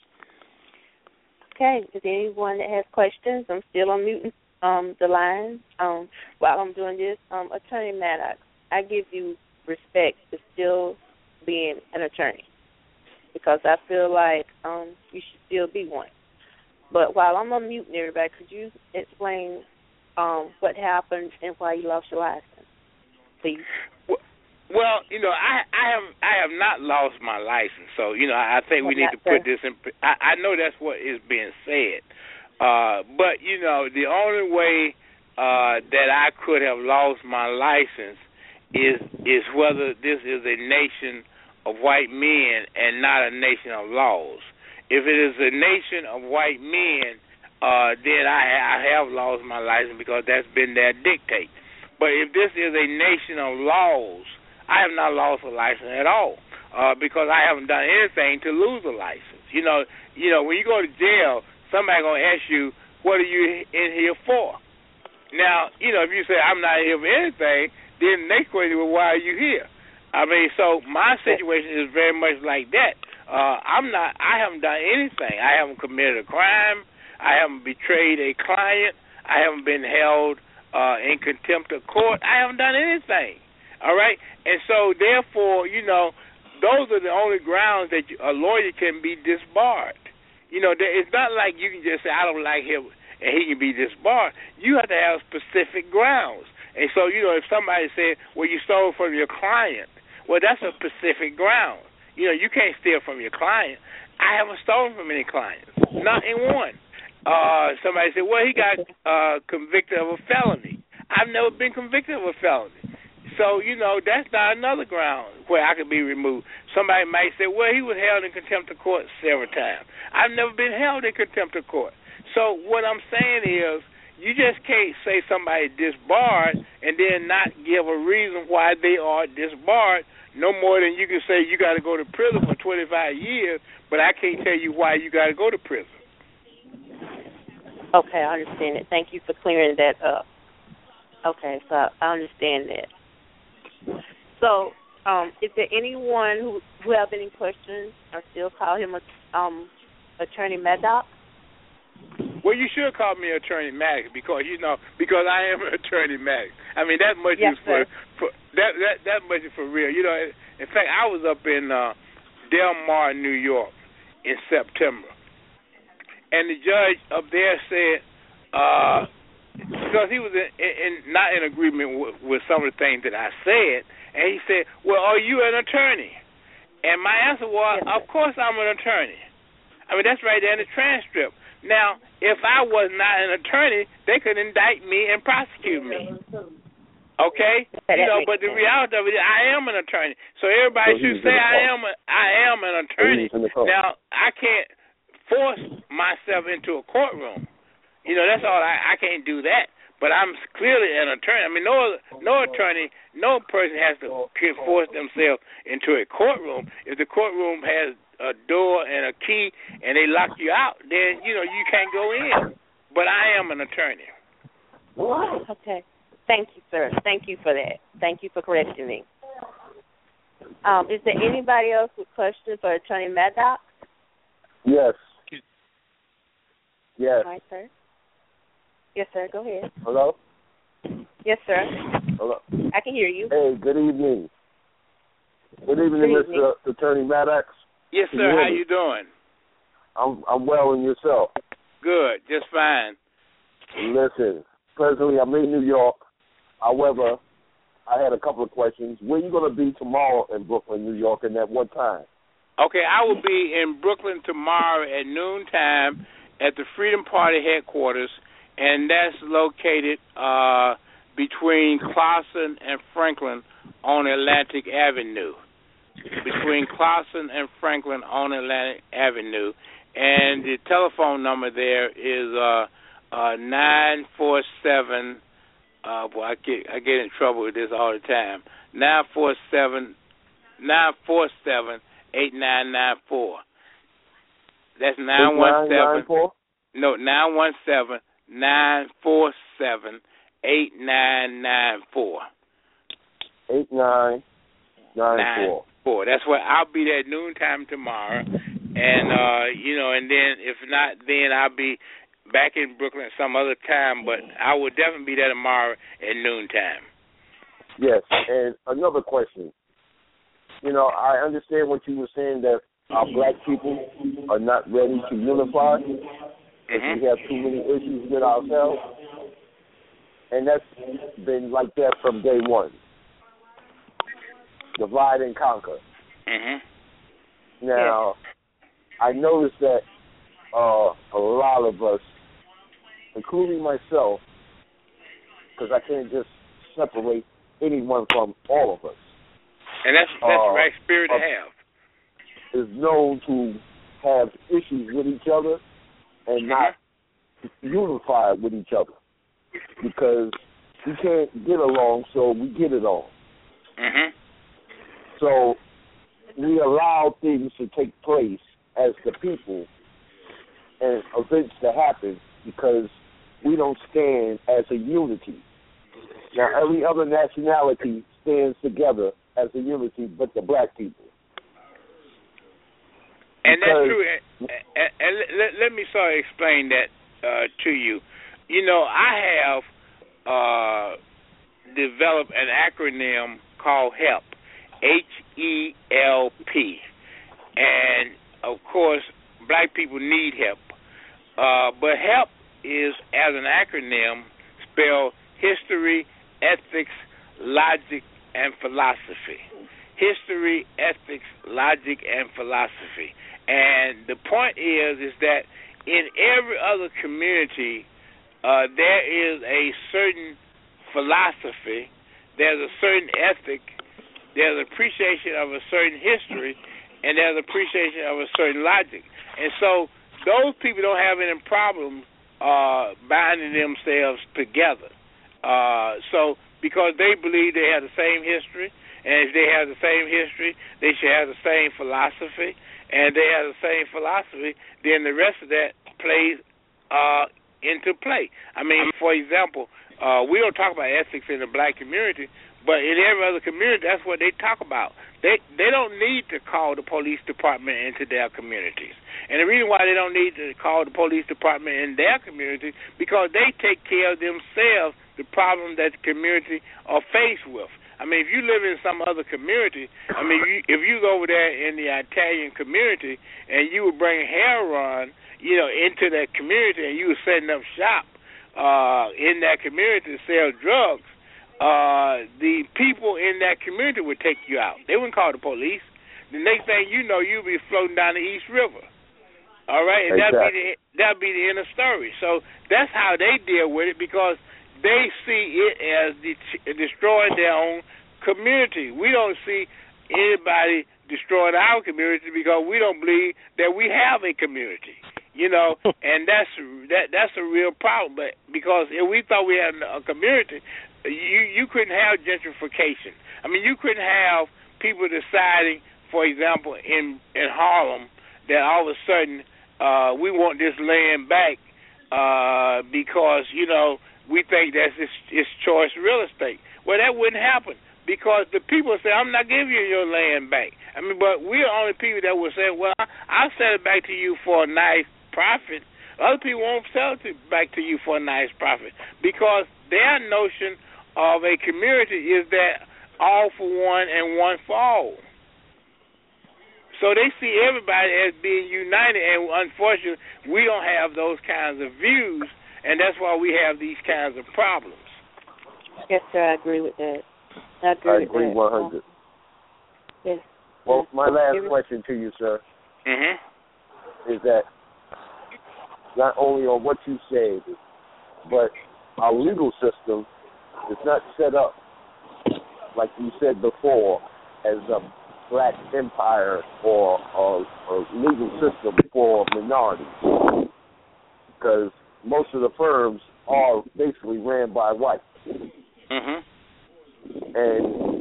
Okay, is there anyone that has questions? I'm still unmuting um, the line. Um, while I'm doing this, um, Attorney Maddox, I give you respect for still being an attorney because I feel like um, you should still be one. But while I'm unmuting everybody, could you explain um, what happened and why you lost your license, please? Well, you know, I I have I have not lost my license, so you know I think we need to put this in. I, I know that's what is being said, uh, but you know the only way uh, that I could have lost my license is is whether this is a nation of white men and not a nation of laws. If it is a nation of white men, uh, then I, I have lost my license because that's been their dictate. But if this is a nation of laws, I have not lost a license at all uh, because I haven't done anything to lose a license. You know, you know, when you go to jail, somebody gonna ask you, "What are you in here for?" Now, you know, if you say I'm not here for anything, then the next question is, well, why are you here? I mean, so my situation is very much like that. Uh, I'm not. I haven't done anything. I haven't committed a crime. I haven't betrayed a client. I haven't been held uh, in contempt of court. I haven't done anything. All right, and so therefore, you know, those are the only grounds that you, a lawyer can be disbarred. You know, there, it's not like you can just say I don't like him and he can be disbarred. You have to have specific grounds. And so, you know, if somebody said, "Well, you stole from your client," well, that's a specific ground. You know, you can't steal from your client. I haven't stolen from any clients, not in one. Uh, somebody said, "Well, he got uh, convicted of a felony." I've never been convicted of a felony. So, you know, that's not another ground where I could be removed. Somebody might say, well, he was held in contempt of court several times. I've never been held in contempt of court. So what I'm saying is you just can't say somebody disbarred and then not give a reason why they are disbarred, no more than you can say you got to go to prison for twenty-five years, but I can't tell you why you got to go to prison. Okay, I understand it. Thank you for clearing that up. Okay, so I understand that. So, um, is there anyone who, who have any questions or still call him a, um, Attorney Maddox? Well, you should call me Attorney Maddox because you know because I am an Attorney Maddox. I mean that much yes, is for, for that that that much is for real. You know, in fact, I was up in uh, Del Mar, New York, in September, and the judge up there said. Uh, Because he was in, in, not in agreement with, with some of the things that I said, and he said, "Well, are you an attorney?" And my answer was, yes, "Of course I'm an attorney." I mean, that's right there in the transcript. Now, if I was not an attorney, they could indict me and prosecute me. Okay, you know, but the reality of it is, I am an attorney. So everybody should say I am. A, I am an attorney. Now, I can't force myself into a courtroom. You know, that's all. I, I can't do that. But I'm clearly an attorney. I mean, no no attorney, no person has to force themselves into a courtroom. If the courtroom has a door and a key and they lock you out, then, you know, you can't go in. But I am an attorney. Okay. Thank you, sir. Thank you for that. Thank you for correcting me. Um, is there anybody else with questions for Attorney Maddox? Yes. Yes. All right, sir. Yes, sir. Go ahead. Hello? Yes, sir. Hello? I can hear you. Hey, good evening. Good evening, Good evening. Mister Attorney Maddox. Yes, Can sir. you hear How me? you doing? I'm I'm well, and yourself? Good. Just fine. Listen, presently I'm in New York. However, I had a couple of questions. Where are you going to be tomorrow in Brooklyn, New York, and at what time? Okay, I will be in Brooklyn tomorrow at noontime at the Freedom Party headquarters, and that's located uh, between Clausen and Franklin on Atlantic Avenue. Between Clausen and Franklin on Atlantic Avenue. And the telephone number there is uh, uh, nine four seven. Uh, boy, I get I get in trouble with this all the time. Nine four seven nine four seven eight nine nine four. That's nine one seven. No, nine one seven nine four seven eight nine nine four. Eight nine nine four. Four. That's what I'll be there at noontime tomorrow, and uh, you know, and then if not, then I'll be back in Brooklyn some other time. But I will definitely be there tomorrow at noontime. Yes, and another question. You know, I understand what you were saying, that our black people are not ready to unify, because Mm-hmm. we have too many issues with ourselves, and that's been like that from day one. Divide and conquer. Mm-hmm. Now, I noticed that uh, a lot of us, including myself, because I can't just separate anyone from all of us. And that's that's uh, the right spirit to uh, have. Is known to have issues with each other and Mm-hmm. not unify with each other, because we can't get along, so we get it on. Mm-hmm. So we allow things to take place as the people and events to happen because we don't stand as a unity. Now, every other nationality stands together as a unity but the black people. And because, that's true. And, and, and let, let me sort of explain that uh, to you. You know, I have uh, developed an acronym called HELP. H E L P. And, of course, black people need help. Uh, but HELP is, as an acronym, spelled History, Ethics, Logic, and Philosophy. History, Ethics, Logic, and Philosophy. And the point is, is that in every other community, uh, there is a certain philosophy, there's a certain ethic, there's appreciation of a certain history, and there's appreciation of a certain logic. And so those people don't have any problem uh, binding themselves together. Uh, so because they believe they have the same history, and if they have the same history, they should have the same philosophy, and they have the same philosophy, then the rest of that plays uh, into play. I mean, for example, uh, we don't talk about ethics in the black community, but in every other community, that's what they talk about. They they don't need to call the police department into their communities. And the reason why they don't need to call the police department in their community, because they take care of themselves, the problem that the community are faced with. I mean, if you live in some other community, I mean, you, if you go over there in the Italian community and you would bring heroin, you know, into that community and you were setting up shop uh, in that community to sell drugs, Uh, the people in that community would take you out. They wouldn't call the police. The next thing you know, you'll be floating down the East River. All right, and exactly. that'll be the that'll be the end of story. So that's how they deal with it, because they see it as de- destroying their own community. We don't see anybody destroying our community because we don't believe that we have a community. You know, and that's that that's a real problem. But because if we thought we had a community, you you couldn't have gentrification. I mean, you couldn't have people deciding, for example, in in Harlem, that all of a sudden uh, we want this land back uh, because, you know, we think that's it's, it's choice real estate. Well, that wouldn't happen because the people say, I'm not giving you your land back. I mean, but we're the only people that would say, well, I'll sell it back to you for a nice profit, Other people won't sell it back to you for a nice profit because their notion of a community is that all for one and one for all. So they see everybody as being united, and unfortunately, we don't have those kinds of views, and that's why we have these kinds of problems. Yes, sir, I agree with that. I agree, I with agree that. one hundred. Yes. Well, my last Yes. question to you, sir, Mm-hmm. is that not only on what you said, but our legal system is not set up, like you said before, as a black empire or a, a legal system for minorities. Because most of the firms are basically ran by whites. Mm-hmm. And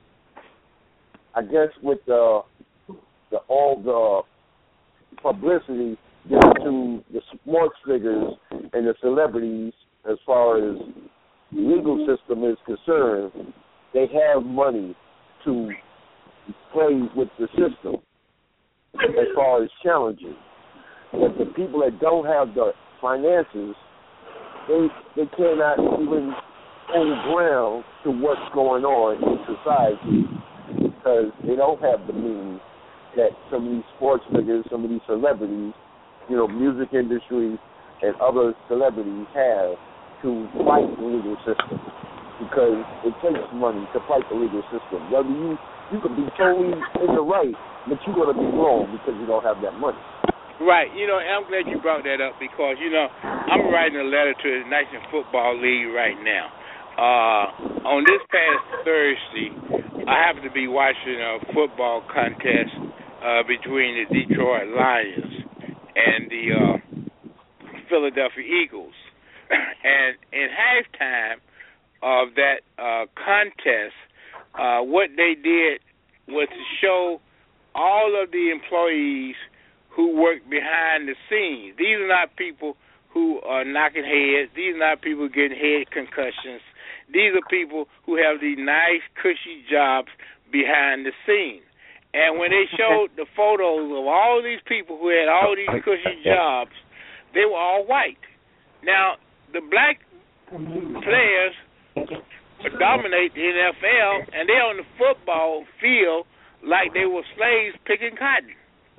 I guess with the, the all the publicity given to the sports figures and the celebrities as far as the legal system is concerned, they have money to play with the system as far as challenges. But the people that don't have the finances, they they cannot even hold ground to what's going on in society because they don't have the means that some of these sports figures, some of these celebrities, you know, music industry and other celebrities have to fight the legal system, because it takes money to fight the legal system. Whether you you could be totally in the right, but you're going to be wrong because you don't have that money. Right. You know, I'm glad you brought that up because, you know, I'm writing a letter to the National Football League right now. Uh, on this past Thursday, I happened to be watching a football contest uh, between the Detroit Lions and the uh, Philadelphia Eagles. And in halftime of that uh, contest, uh, what they did was to show all of the employees who work behind the scenes. These are not people who are knocking heads. These are not people getting head concussions. These are people who have these nice, cushy jobs behind the scene. And when they showed the photos of all these people who had all these cushy jobs, they were all white. Now, the black players dominate the N F L, and they're on the football field like they were slaves picking cotton.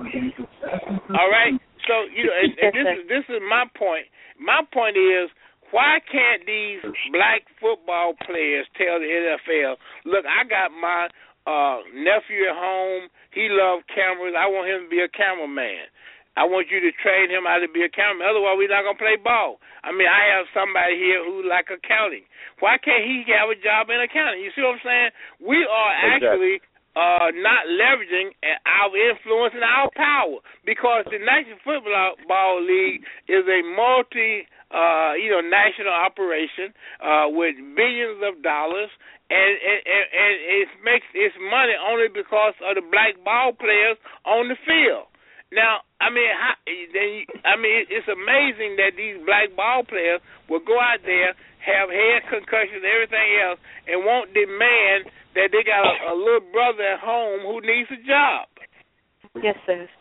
All right? So, you know, and, and this is this is my point. My point is, why can't these black football players tell the N F L, look, I got my uh, nephew at home. He loves cameras. I want him to be a cameraman. I want you to train him how to be a cameraman. Otherwise, we're not going to play ball. I mean, I have somebody here who like accounting. Why can't he have a job in accounting? You see what I'm saying? We are actually uh, not leveraging our influence and our power because the National Football League is a multi, uh, you know, national operation uh, with billions of dollars, and, and, and it makes its money only because of the black ball players on the field. Now, I mean, how, I mean, it's amazing that these black ball players will go out there, have head concussions, everything else, and won't demand that they got a, a little brother at home who needs a job. Yes, sir.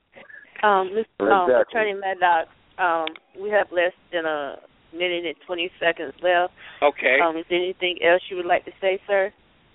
Um, Mister Um, exactly. Attorney Maddox, um, we have less than a minute and twenty seconds left. Okay. Um, is there anything else you would like to say, sir?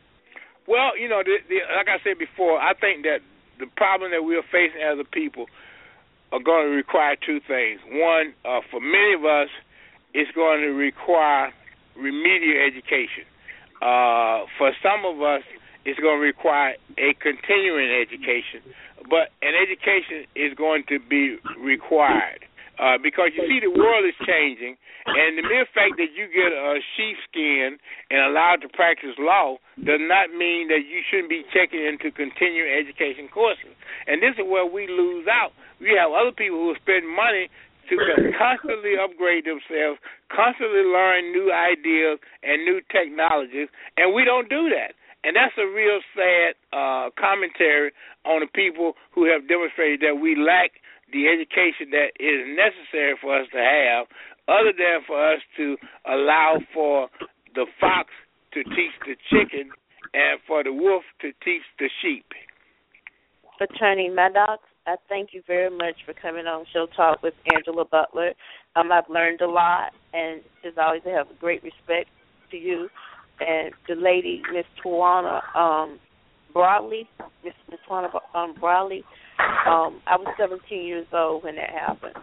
Well, you know, the, the, like I said before, I think that the problem that we're facing as a people are going to require two things. One, uh, for many of us, it's going to require remedial education. Uh, for some of us, it's going to require a continuing education. But an education is going to be required. Uh, because you see the world is changing, and the mere fact that you get a sheepskin and allowed to practice law does not mean that you shouldn't be checking into continuing education courses. And this is where we lose out. We have other people who spend money to constantly upgrade themselves, constantly learn new ideas and new technologies, and we don't do that. And that's a real sad uh, commentary on the people who have demonstrated that we lack the education that is necessary for us to have, other than for us to allow for the fox to teach the chicken and for the wolf to teach the sheep. Attorney Maddox, I thank you very much for coming on Show Talk with Angela Butler. Um, I've learned a lot, and as always, I have great respect to you and the lady, Miss Tawana um, Broadley, Miss Miss Tawana um, Broadley. Um, I was seventeen years old when that happened.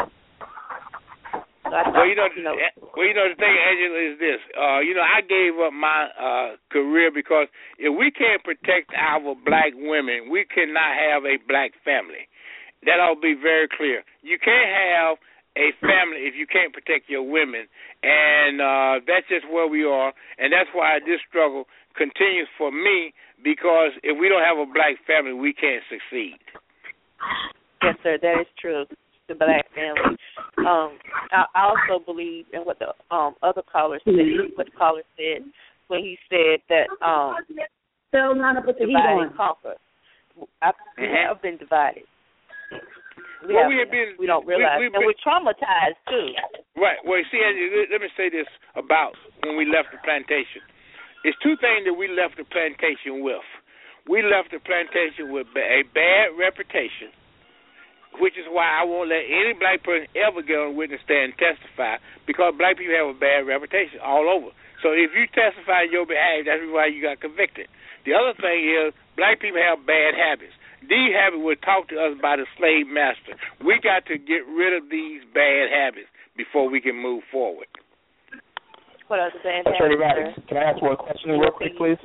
So I thought, well, you know, you know, well, you know, the thing, Angela, is this. Uh, you know, I gave up my uh, career because if we can't protect our black women, we cannot have a black family. That ought to be very clear. You can't have a family if you can't protect your women, and uh, that's just where we are, and that's why this struggle continues for me, because if we don't have a black family, we can't succeed. Yes, sir, that is true. The black family. Um, I also believe in what the um, other caller said. What the caller said when he said that um, Still not up with the heat divide on. and conquer. I, we Mm-hmm. have been divided. We, Well, have we have been. We don't realize, we, and we're traumatized too. Right. Well, see, let me say this about when we left the plantation. It's two things that we left the plantation with. We left the plantation with a bad reputation, which is why I won't let any black person ever get on witness stand and testify, because black people have a bad reputation all over. So if you testify in your behalf, that's why you got convicted. The other thing is black people have bad habits. These habits were taught to us by the slave master. We got to get rid of these bad habits before we can move forward. What other bad Attorney habits, Maddox, can I ask one question real quick, please?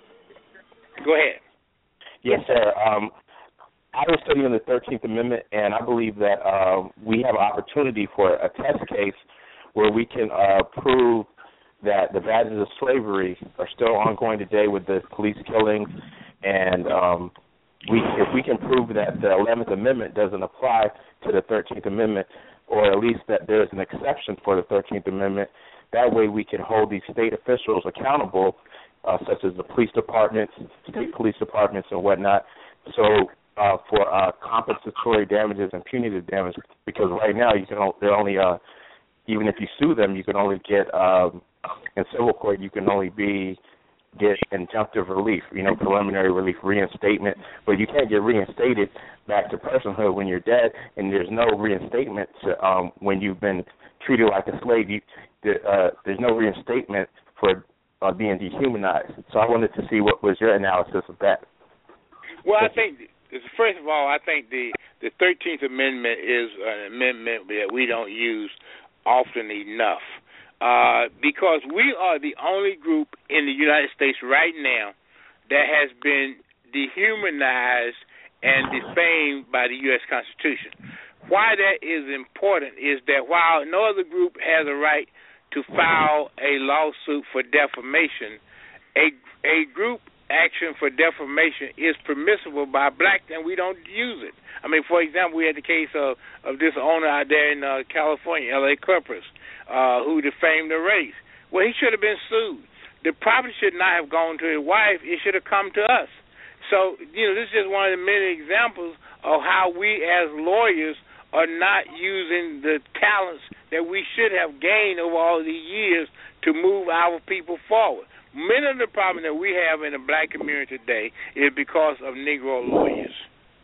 Go ahead. Yes, sir. Um, I was studying the thirteenth Amendment, and I believe that uh, we have an opportunity for a test case where we can uh, prove that the badges of slavery are still ongoing today with the police killings, and um, we, if we can prove that the eleventh Amendment doesn't apply to the thirteenth Amendment, or at least that there's an exception for the thirteenth Amendment, that way we can hold these state officials accountable, uh, such as the police departments, state police departments, and whatnot. So uh, for uh, compensatory damages and punitive damage, because right now you can they're only uh, even if you sue them, you can only get um, in civil court you can only be get injunctive relief, you know, preliminary relief, reinstatement, but you can't get reinstated back to personhood when you're dead, and there's no reinstatement to, um, when you've been treated like a slave. You, the, uh, there's no reinstatement for uh, being dehumanized. So I wanted to see what was your analysis of that. Well, I think, first of all, I think the, the thirteenth Amendment is an amendment that we don't use often enough. Uh, because we are the only group in the United States right now that has been dehumanized and defamed by the U S Constitution. Why that is important is that while no other group has a right to file a lawsuit for defamation, a a group action for defamation is permissible by blacks, and we don't use it. I mean, for example, we had the case of, of this owner out there in uh, California, L A Clippers, Uh, who defamed the race. Well, he should have been sued. The property should not have gone to his wife. It should have come to us. So, you know, this is just one of the many examples of how we as lawyers are not using the talents that we should have gained over all these years to move our people forward. Many of the problems that we have in the black community today is because of Negro lawyers.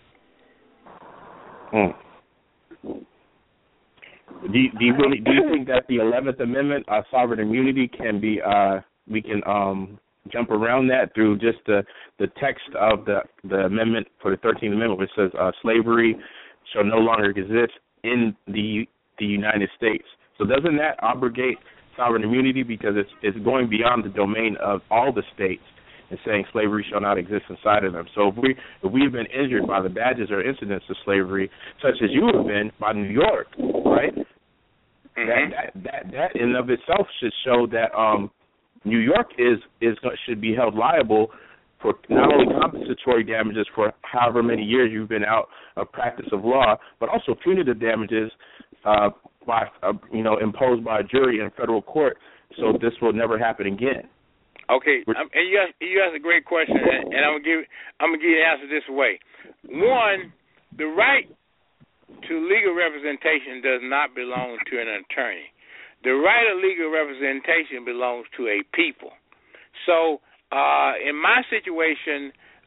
Mm. Do you, do you really do you think that the eleventh Amendment, uh, sovereign immunity, can be uh, we can um, jump around that through just the, the text of the the amendment for the thirteenth Amendment, which says uh, slavery shall no longer exist in the the United States. So doesn't that abrogate sovereign immunity, because it's it's going beyond the domain of all the states and saying slavery shall not exist inside of them. So if we if we've been injured by the badges or incidents of slavery, such as you have been by New York, right? Mm-hmm. That, that that that in and of itself should show that um, New York is is should be held liable for not only compensatory damages for however many years you've been out of practice of law, but also punitive damages uh, by uh, you know imposed by a jury in federal court. So this will never happen again. Okay, um, and you asked, you asked a great question, and, and I'm gonna give I'm gonna give you the answer this way. One, the right to legal representation does not belong to an attorney. The right of legal representation belongs to a people. So, uh, in my situation,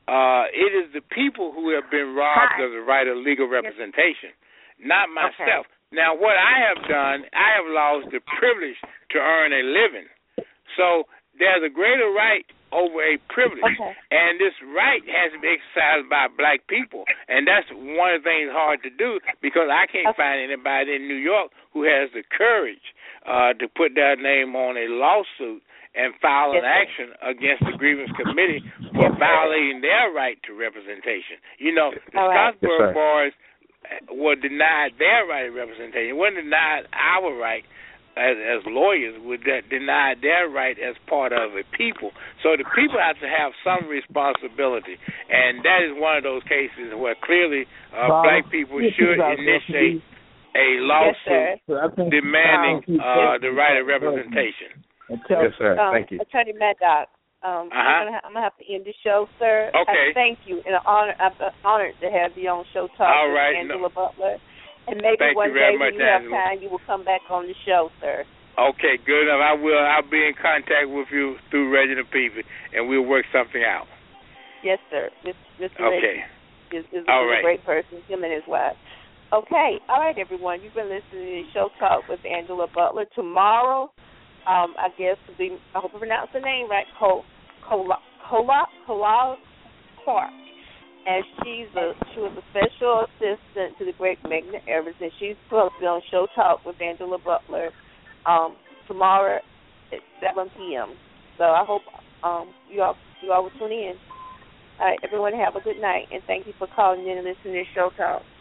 uh, it is the people who have been robbed Hi. of the right of legal representation, not myself. Okay. Now, what I have done, I have lost the privilege to earn a living. So there's a greater right over a privilege, Okay. and this right has to be exercised by black people, and that's one of the things hard to do because I can't Okay. find anybody in New York who has the courage uh, to put their name on a lawsuit and file yes, an action against the grievance committee for violating their right to representation. You know, the All right. Scottsboro yes, boys were denied their right of representation. It wasn't denied our right as, as lawyers, were denied their right as part of a people. So the people have to have some responsibility, and that is one of those cases where clearly uh, Bob, black people should initiate a lawsuit yes, demanding uh, the right of representation. Yes, sir. Um, Thank you. Attorney Mad Dog, um, Uh-huh. I'm, gonna ha- I'm gonna have to end the show, sir. Okay. I thank you, and an honor, I'm honored to have you on Show Talk All with right, Angela no. Butler. And maybe Thank one you very day much, when you have Angela. time, you will come back on the show, sir. Okay, good enough. I will. I'll be in contact with you through Reginald Peavy, and we'll work something out. Yes, sir. Mister Okay. is, is, is All a right. great person, him and his wife. Okay. All right, everyone. You've been listening to Show Talk with Angela Butler. Tomorrow, um, I guess, will be, I hope I pronounced the name right, Col, Cola, Cola, Cola Clark. And she's a, she was a special assistant to the great Magna Evers, and she's supposed to be on Show Talk with Angela Butler um, tomorrow at seven p.m. So I hope um, you all you all will tune in. All right, everyone, have a good night, and thank you for calling in and listening to Show Talk.